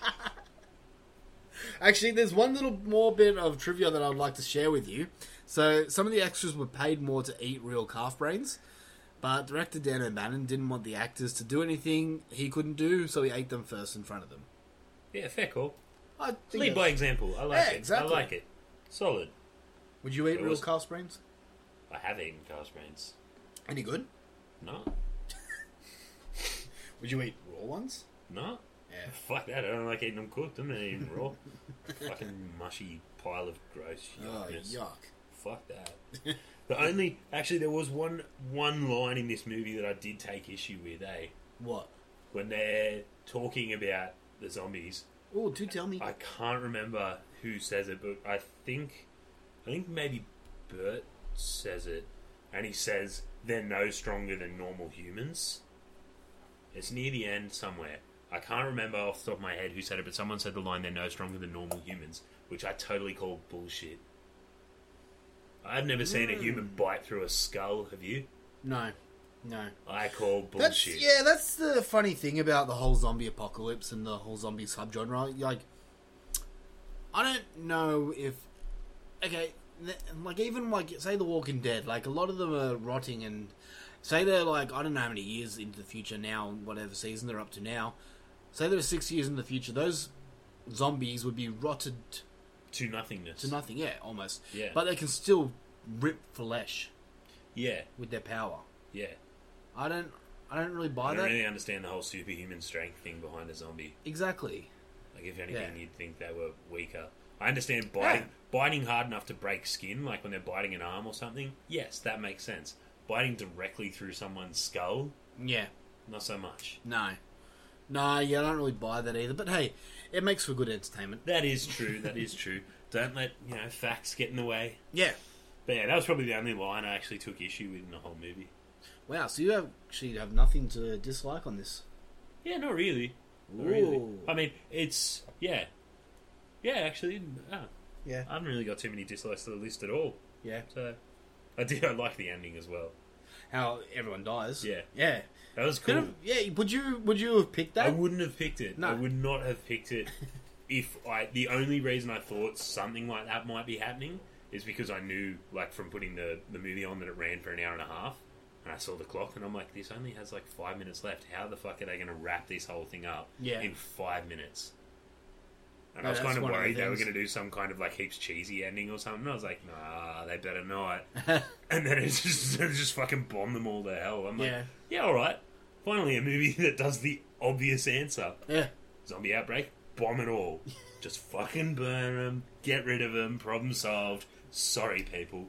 Actually, there's one little more bit of trivia that I'd like to share with you. So, some of the extras were paid more to eat real calf brains, but director Dan O'Bannon didn't want the actors to do anything he couldn't do, so he ate them first in front of them. Yeah, fair call. I think Lead that's- by example. I like Yeah, it. exactly. I like it. Solid. Would you eat It real was- calf brains? I have eaten calf brains. Any good? No. Would you eat raw ones? No. Yeah. Fuck that. I don't like eating them cooked. I'm not eating raw. Fucking mushy pile of gross Oh, yuckness. yuck. Fuck that. The only... Actually, there was one one line in this movie that I did take issue with, eh? What? When they're talking about the zombies. Oh, do tell me. I can't remember who says it, but I think... I think maybe Bert says it. And he says, they're no stronger than normal humans. It's near the end somewhere. I can't remember off the top of my head who said it, but someone said the line, they're no stronger than normal humans, which I totally call bullshit. I've never seen a human bite through a skull, have you? No. No. I call That's, bullshit. yeah, that's the funny thing about the whole zombie apocalypse and the whole zombie subgenre. Like, I don't know if... Okay, th- like, even, like, say The Walking Dead, like, a lot of them are rotting and... Say they're, like, I don't know how many years into the future now, whatever season they're up to now. Say they're six years in the future, those zombies would be rotted To nothingness. to nothing, yeah, almost. Yeah. But they can still rip flesh Yeah, with their power. yeah. I don't... I don't really buy I that. don't really understand the whole superhuman strength thing behind a zombie. Exactly. Like, if anything, Yeah. you'd think they were weaker. I understand biting, biting hard enough to break skin, like when they're biting an arm or something. Yes, that makes sense. Biting directly through someone's skull, Yeah. not so much. No. No, yeah, I don't really buy that either. But hey, it makes for good entertainment. That is true. That is true. Don't let, you know, facts get in the way. Yeah. But yeah, that was probably the only line I actually took issue with in the whole movie. Wow, so you have, actually have nothing to dislike on this. Yeah, not really. Not really. Ooh. I mean, it's yeah, yeah. Actually, ah, Yeah. I haven't really got too many dislikes to the list at all. Yeah. So I did. I like the ending as well. How everyone dies. Yeah. Yeah. That was Could cool. have, yeah, would you would you have picked that? I wouldn't have picked it. No. I would not have picked it if I. The only reason I thought something like that might be happening is because I knew, like, from putting the the movie on, that it ran for an hour and a half, and I saw the clock, and I'm like, this only has like five minutes left. How the fuck are they going to wrap this whole thing up Yeah. in five minutes? And Yeah, I was that's kind of one of the worried they were things. going to do some kind of like heaps cheesy ending or something. I was like, nah, they better not. And then it just it just fucking bombed them all to hell. I'm like, Yeah. yeah, all right. Finally, a movie that does the obvious answer. Yeah. Zombie outbreak, bomb it all. Just fucking burn them, get rid of them, problem solved. Sorry, people.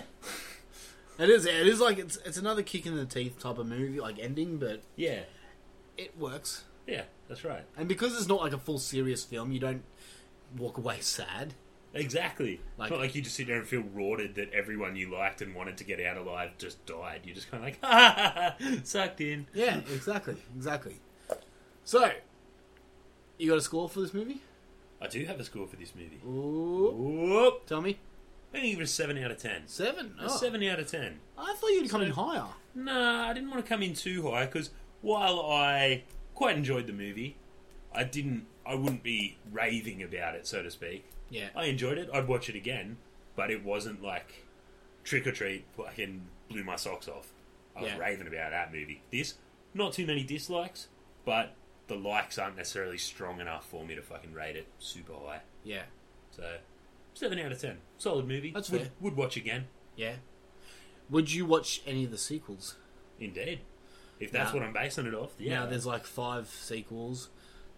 It is. It is like it's it's another kick in the teeth type of movie, like ending, but Yeah, it works. yeah, that's right. And because it's not like a full serious film, you don't walk away sad. Exactly. Like- it's not like you just sit there and feel rorted that everyone you liked and wanted to get out alive just died. You're just kind of like, ha ha ha, sucked in. Yeah, exactly, exactly. So, you got a score for this movie? I do have a score for this movie. Ooh, Whoop. tell me. I'm going to give it a seven out of ten. Seven. A Oh. seven out of ten. I thought you'd come in higher. Nah, I didn't want to come in too high because while I quite enjoyed the movie, I didn't. I wouldn't be raving about it, so to speak. Yeah. I enjoyed it. I'd watch it again, but it wasn't like Trick or Treat fucking blew my socks off. I was Yeah. raving about that movie. This, not too many dislikes, but the likes aren't necessarily strong enough for me to fucking rate it super high. Yeah. So, seven out of ten. Solid movie. That's would, fair. Would watch again. Yeah. Would you watch any of the sequels? Indeed. If that's Now- what I'm basing it off, yeah. Now, there's like five sequels.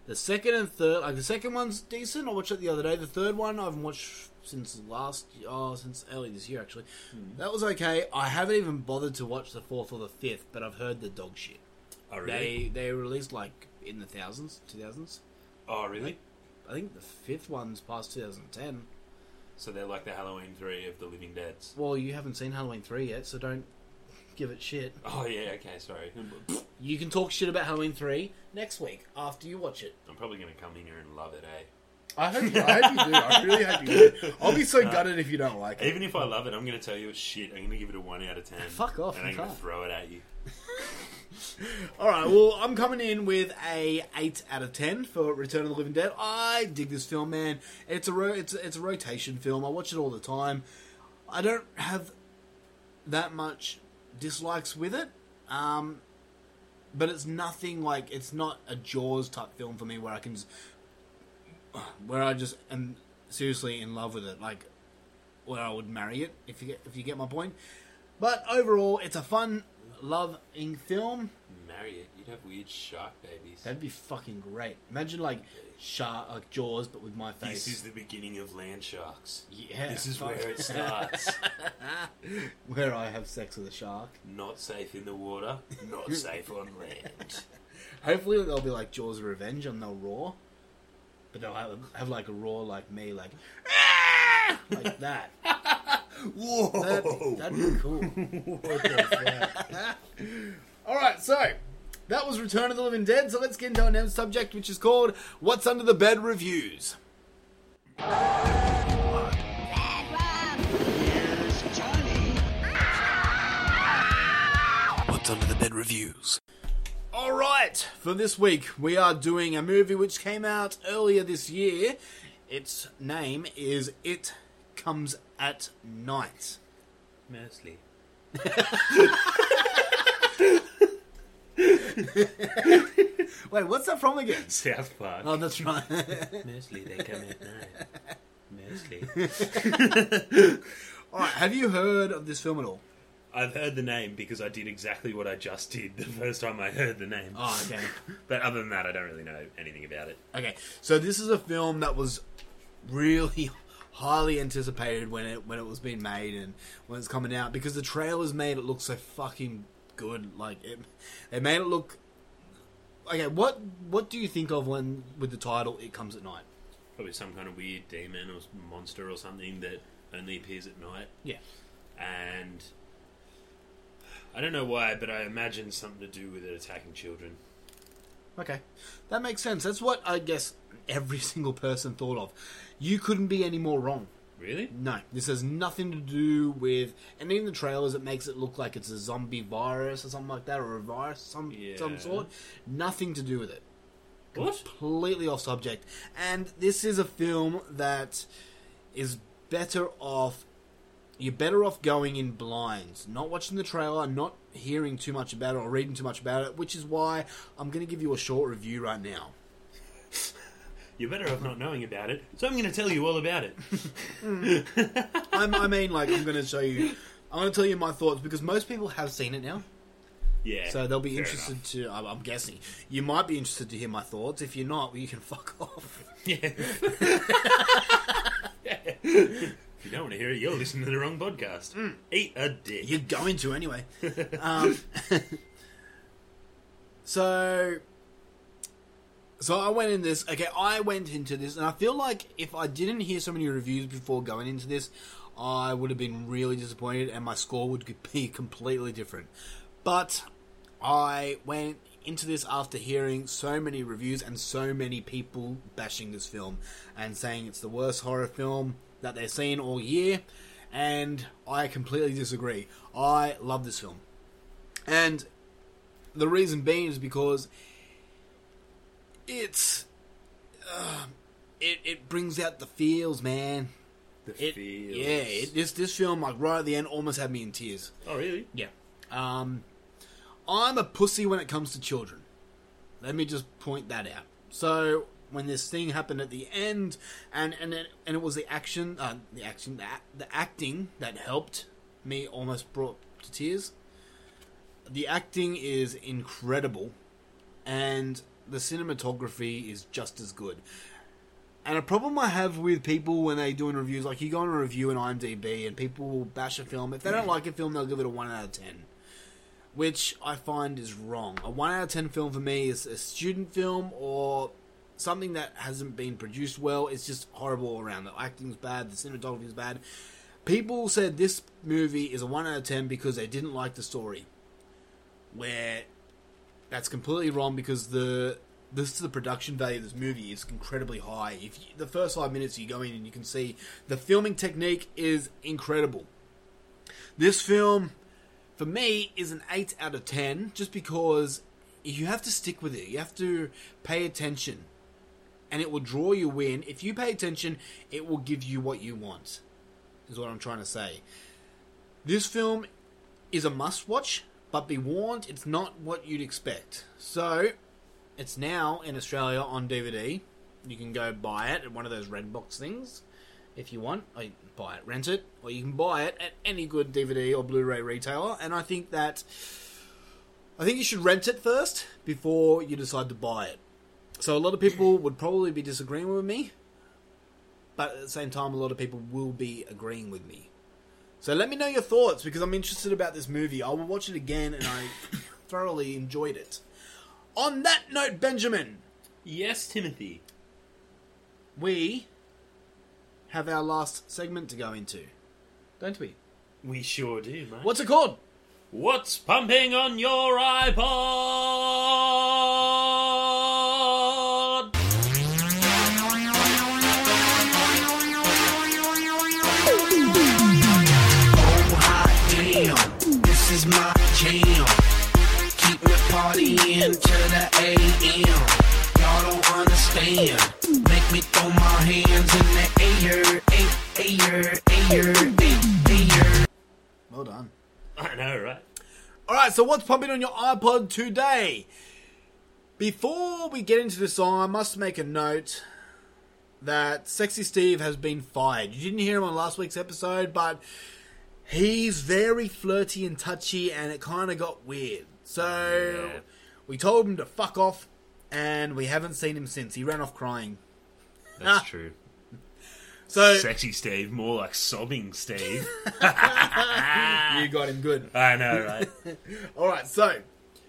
The second and third, like the second one's decent. I watched it the other day. The third one I haven't watched since last, oh, since early this year actually. Hmm. That was okay. I haven't even bothered to watch the fourth or the fifth, but I've heard the dog shit. Oh, really? They they released like in the thousands, two thousands. Oh, really? I think the fifth one's past two thousand ten. So they're like the Halloween three of the Living Deads. Well, you haven't seen Halloween three yet, so don't give it shit. Oh, yeah, okay, sorry. You can talk shit about Halloween three next week after you watch it. I'm probably going to come in here and love it, eh? I hope, you, I hope you do. I really hope you do. I'll be so gutted if you don't like it. Even if I love it, I'm going to tell you it's shit. I'm going to give it a one out of ten. Fuck off, And you I'm going to can't. throw it at you. Alright, well, I'm coming in with a eight out of ten for Return of the Living Dead. I dig this film, man. It's a ro- it's a, it's a rotation film. I watch it all the time. I don't have that much dislikes with it. Um, but it's nothing like, it's not a Jaws type film for me where I can just, where I just am seriously in love with it. Like, where I would marry it, if you get, if you get my point. But overall, it's a fun, loving film. Marry it. You'd have weird shark babies. That'd be fucking great. Imagine like shark, like Jaws, but with my face. This is the beginning of Land Sharks. Yeah, This is fuck. where it starts. Where I have sex with a shark. Not safe in the water, not safe on land. Hopefully they'll be like Jaws of Revenge and they'll roar. But they'll have, have like a roar like me, like "Ah!" like that. Whoa! That'd, that'd be cool. What the fuck? Alright, so that was Return of the Living Dead. So let's get into our next subject, which is called What's Under the Bed Reviews. What's Under the Bed Reviews? Alright, for this week we are doing a movie which came out earlier this year. Its name is It Comes at Night. Mostly. Wait, what's that from again? South Park. Oh, that's right. Mostly they come at night. Mostly. Alright, have you heard of this film at all? I've heard the name because I did exactly what I just did the first time I heard the name. Oh, okay. But other than that, I don't really know anything about it. Okay, so this is a film that was really highly anticipated when it when it was being made and when it's coming out because the trailers made it look so fucking good. Like it, they made it look. Okay, what what do you think of when with the title "It Comes at Night"? Probably some kind of weird demon or monster or something that only appears at night. Yeah. And I don't know why, but I imagine something to do with it attacking children. Okay, that makes sense. That's what I guess every single person thought of. You couldn't be any more wrong. Really? No, this has nothing to do with, and in the trailers it makes it look like it's a zombie virus or something like that, or a virus of some Yeah. some sort. Nothing to do with it. What? Completely off subject. And this is a film that is better off. You're better off going in blind, not watching the trailer, not hearing too much about it or reading too much about it, which is why I'm going to give you a short review right now. You're better off not knowing about it, so I'm going to tell you all about it. I'm, I mean, like, I'm going to show you, I'm going to tell you my thoughts because most people have seen it now. Yeah. So they'll be fair interested enough. to, I'm, I'm guessing, you might be interested to hear my thoughts. If you're not, well, you can fuck off. Yeah. If you don't want to hear it, you're listening to the wrong podcast. Mm. Eat a dick. You're going to anyway. um, so, so I went in this. Okay, I went into this, and I feel like if I didn't hear so many reviews before going into this, I would have been really disappointed, and my score would be completely different. But I went into this after hearing so many reviews and so many people bashing this film and saying it's the worst horror film that they've seen all year, and I completely disagree. I love this film. And the reason being is because it's uh, it, it brings out the feels, man. The It, feels. yeah, it, this this film, like right at the end, almost had me in tears. Oh, really? Yeah. Um, I'm a pussy when it comes to children. Let me just point that out. So when this thing happened at the end, and and it, and it was the action, uh, the action, the, act- the acting that helped me, almost brought to tears. The acting is incredible, and the cinematography is just as good. And a problem I have with people when they doing reviews, like you go on a review in IMDb and people will bash a film. If they don't like a film, they'll give it a one out of ten. Which I find is wrong. A one out of ten film for me is a student film or something that hasn't been produced well. It's just horrible all around. The acting's bad, the cinematography's bad. People said this movie is a one out of ten because they didn't like the story. Where that's completely wrong because the this is the production value of this movie is incredibly high. If you, the first five minutes you go in and you can see the filming technique is incredible. This film, for me, is an eight out of ten just because you have to stick with it. You have to pay attention. And it will draw you in. If you pay attention, it will give you what you want. Is what I'm trying to say. This film is a must-watch, but be warned, it's not what you'd expect. So, it's now in Australia on D V D. You can go buy it at one of those Redbox things if you want. Or you can buy it, rent it, or you can buy it at any good D V D or Blu-ray retailer. And I think that I think you should rent it first before you decide to buy it. So a lot of people would probably be disagreeing with me, but at the same time, a lot of people will be agreeing with me. So let me know your thoughts, because I'm interested about this movie. I will watch it again, and I thoroughly enjoyed it. On that note, Benjamin, Yes, Timothy. we have our last segment to go into, don't we? We sure do, mate. What's it called? What's pumping on your iPod? This is my jam. Keep me partying to the A M. Y'all don't understand. Make me throw my hands in the air, air, air, air, air. Well done. I know, right? Alright, so what's pumping on your iPod today? Before we get into the song, I must make a note that Sexy Steve has been fired. You didn't hear him on last week's episode, but he's very flirty and touchy, and it kind of got weird. So, Yeah. we told him to fuck off, and we haven't seen him since. He ran off crying. That's Ah. true. So, Sexy Steve, more like sobbing Steve. you got him good. I know, right? Alright, so,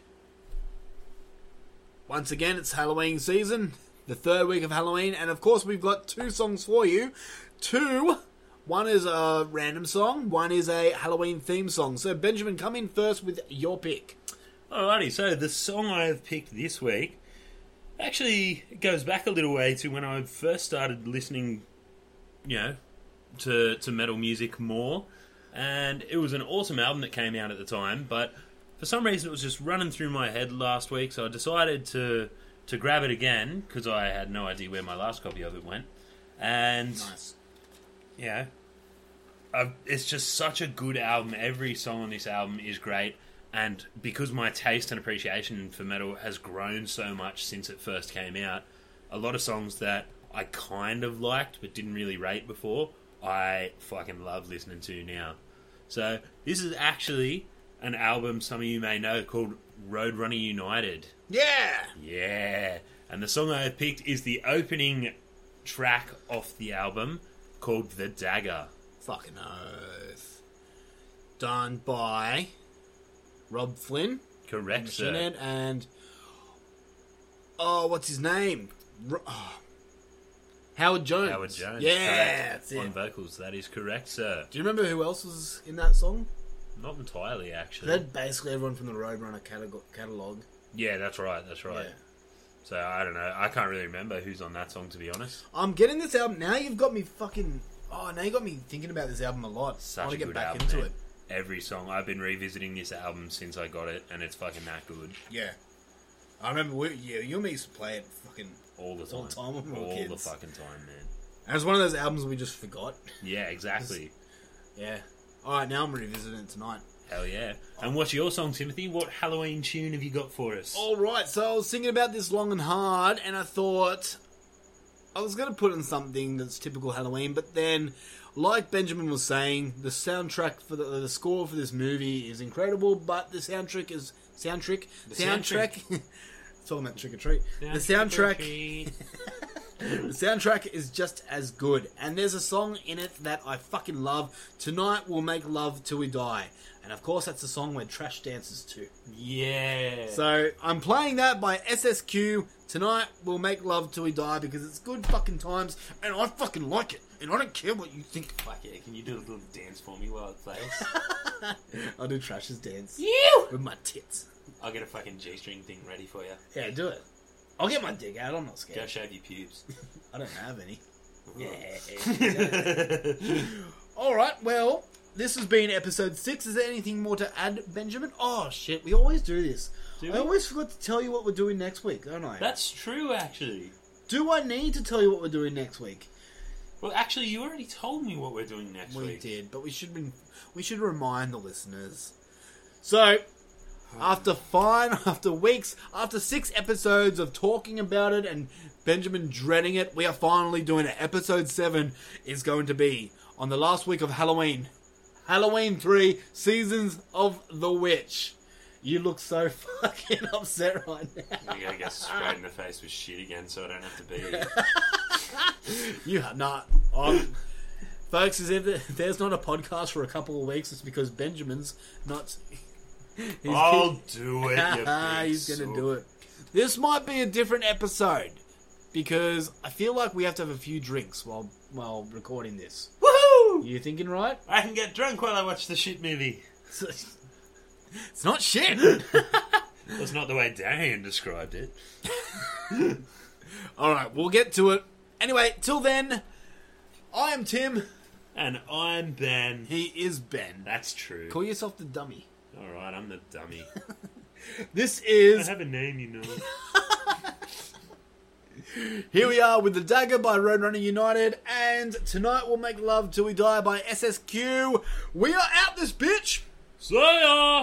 once again, it's Halloween season, the third week of Halloween, and of course we've got two songs for you. Two, one is a random song, one is a Halloween theme song. So Benjamin, come in first with your pick. Alrighty, so the song I have picked this week actually goes back a little way to when I first started listening, you know, to, to metal music more. And it was an awesome album that came out at the time, but for some reason it was just running through my head last week, so I decided to to grab it again, because I had no idea where my last copy of it went. And, Nice. yeah, I've, it's just such a good album. Every song on this album is great, and because my taste and appreciation for metal has grown so much since it first came out, a lot of songs that I kind of liked but didn't really rate before, I fucking love listening to now. So this is actually an album some of you may know called Roadrunner United. Yeah! Yeah. And the song I have picked is the opening track off the album called The Dagger. Fucking oath. Done by Rob Flynn. Correct, Machine sir. Head, and oh, what's his name? Ro- oh. Howard Jones. Howard Jones. Yeah, correct. that's it. On vocals, that is correct, sir. Do you remember who else was in that song? Not entirely, actually. They had basically everyone from the Roadrunner catalog. catalog. Yeah, that's right, that's right. Yeah. So, I don't know. I can't really remember who's on that song, to be honest. I'm getting this album now. You've got me fucking. Oh, now you got me thinking about this album a lot. I Such want a to get good back album, into man. it. Every song. I've been revisiting this album since I got it, and it's fucking that good. Yeah, I remember we, you, you and me used to play it fucking All the time. all the time when we were All kids. the fucking time, man. And it was one of those albums we just forgot. Yeah, exactly. Yeah. All right, now I'm revisiting it tonight. Hell yeah. And what's your song, Timothy? What Halloween tune have you got for us? All right, so I was thinking about this long and hard, and I thought I was going to put in something that's typical Halloween, but then, like Benjamin was saying, the soundtrack for the, the score for this movie is incredible, but the soundtrack is soundtrack The soundtrack talking about Trick or Treat. The soundtrack, the soundtrack is just as good, and there's a song in it that I fucking love. Tonight We'll Make Love Till We Die, and of course that's a song where Trash dances to. Yeah. So I'm playing that by S S Q. Tonight We'll Make Love Till We Die because it's good fucking times, and I fucking like it, and I don't care what you think. Fuck yeah, can you do a little dance for me while it plays? I'll do Trash's dance You! with my tits. I'll get a fucking G-string thing ready for you. Yeah, do it. I'll get my dick out. I'm not scared. Go shave your pubes. I don't have any. Yeah. All right. Well, this has been episode six. Is there anything more to add, Benjamin? Oh shit! We always do this. Do I we? always forgot to tell you what we're doing next week, don't I? That's true, actually. Do I need to tell you what we're doing next week? Well, actually, you already told me what we're doing next We week. did, but we should be, we should remind the listeners. So, after fine, after weeks, after six episodes of talking about it and Benjamin dreading it, we are finally doing it. Episode seven is going to be on the last week of Halloween. Halloween three, Seasons of the Witch. You look so fucking upset right now. I'm gonna get sprayed in the face with shit again so I don't have to be here. You have not. Um, folks, as if there's not a podcast for a couple of weeks, it's because Benjamin's not. He's I'll do it, you He's big going to sook. do it. This might be a different episode because I feel like we have to have a few drinks while while recording this. Woohoo! You thinking right? I can get drunk while I watch the shit movie. It's not shit. That's not the way Darian described it. All right, we'll get to it. Anyway, till then, I am Tim. And I'm Ben. He is Ben. That's true. Call yourself the dummy. Alright, I'm the dummy. This I is... have a name, you know. Here we are with The Dagger by Roadrunner United, and Tonight We'll Make Love Till We Die by S S Q. We are out this bitch! See ya!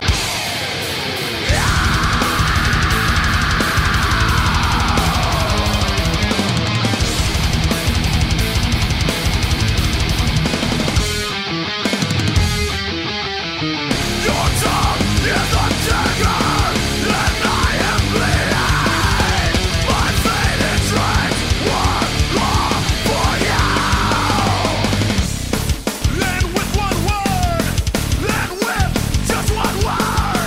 Then with one word, then with just one word.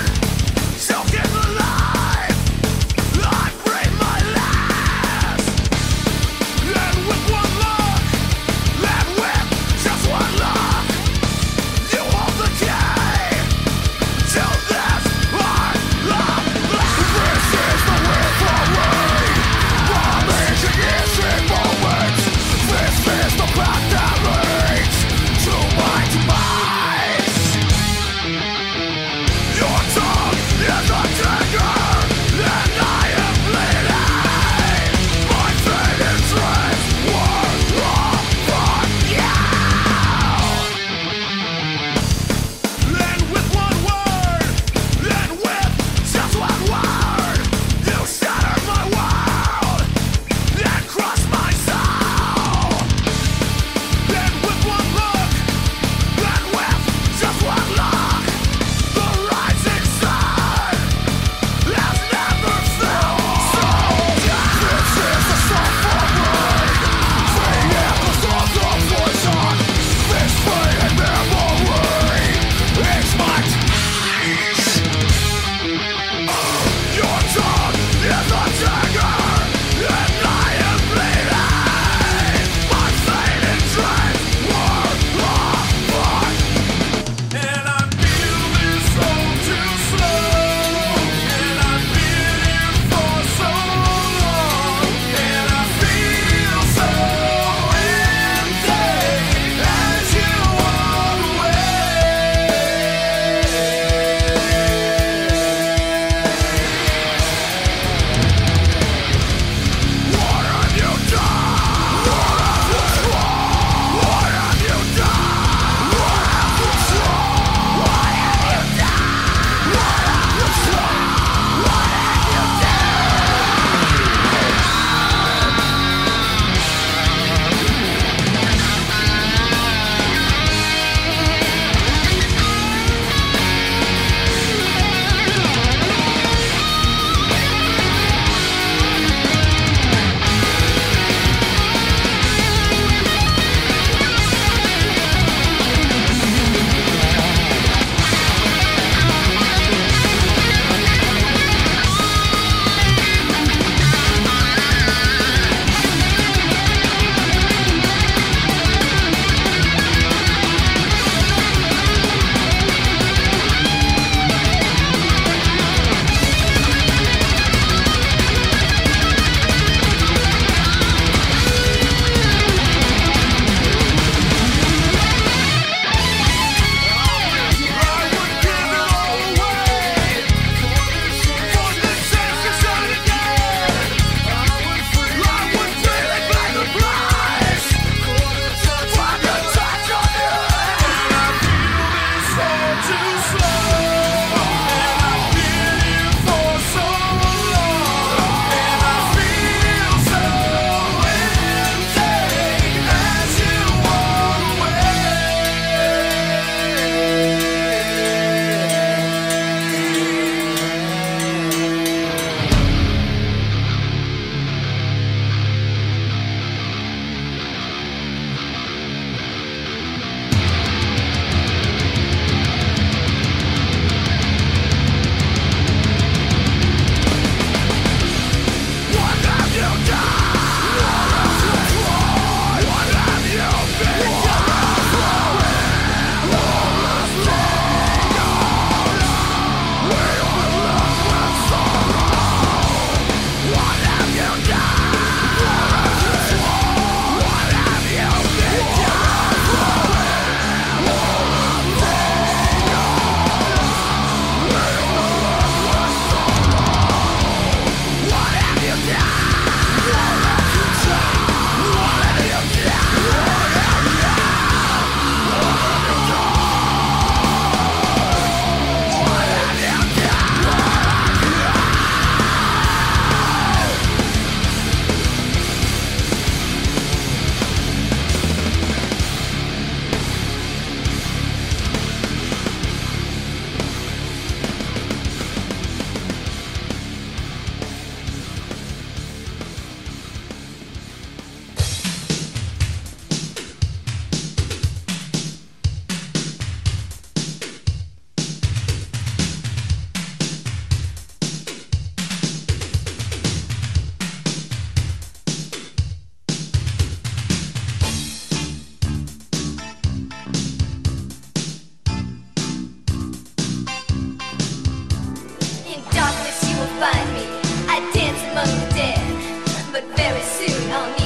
but very soon I'll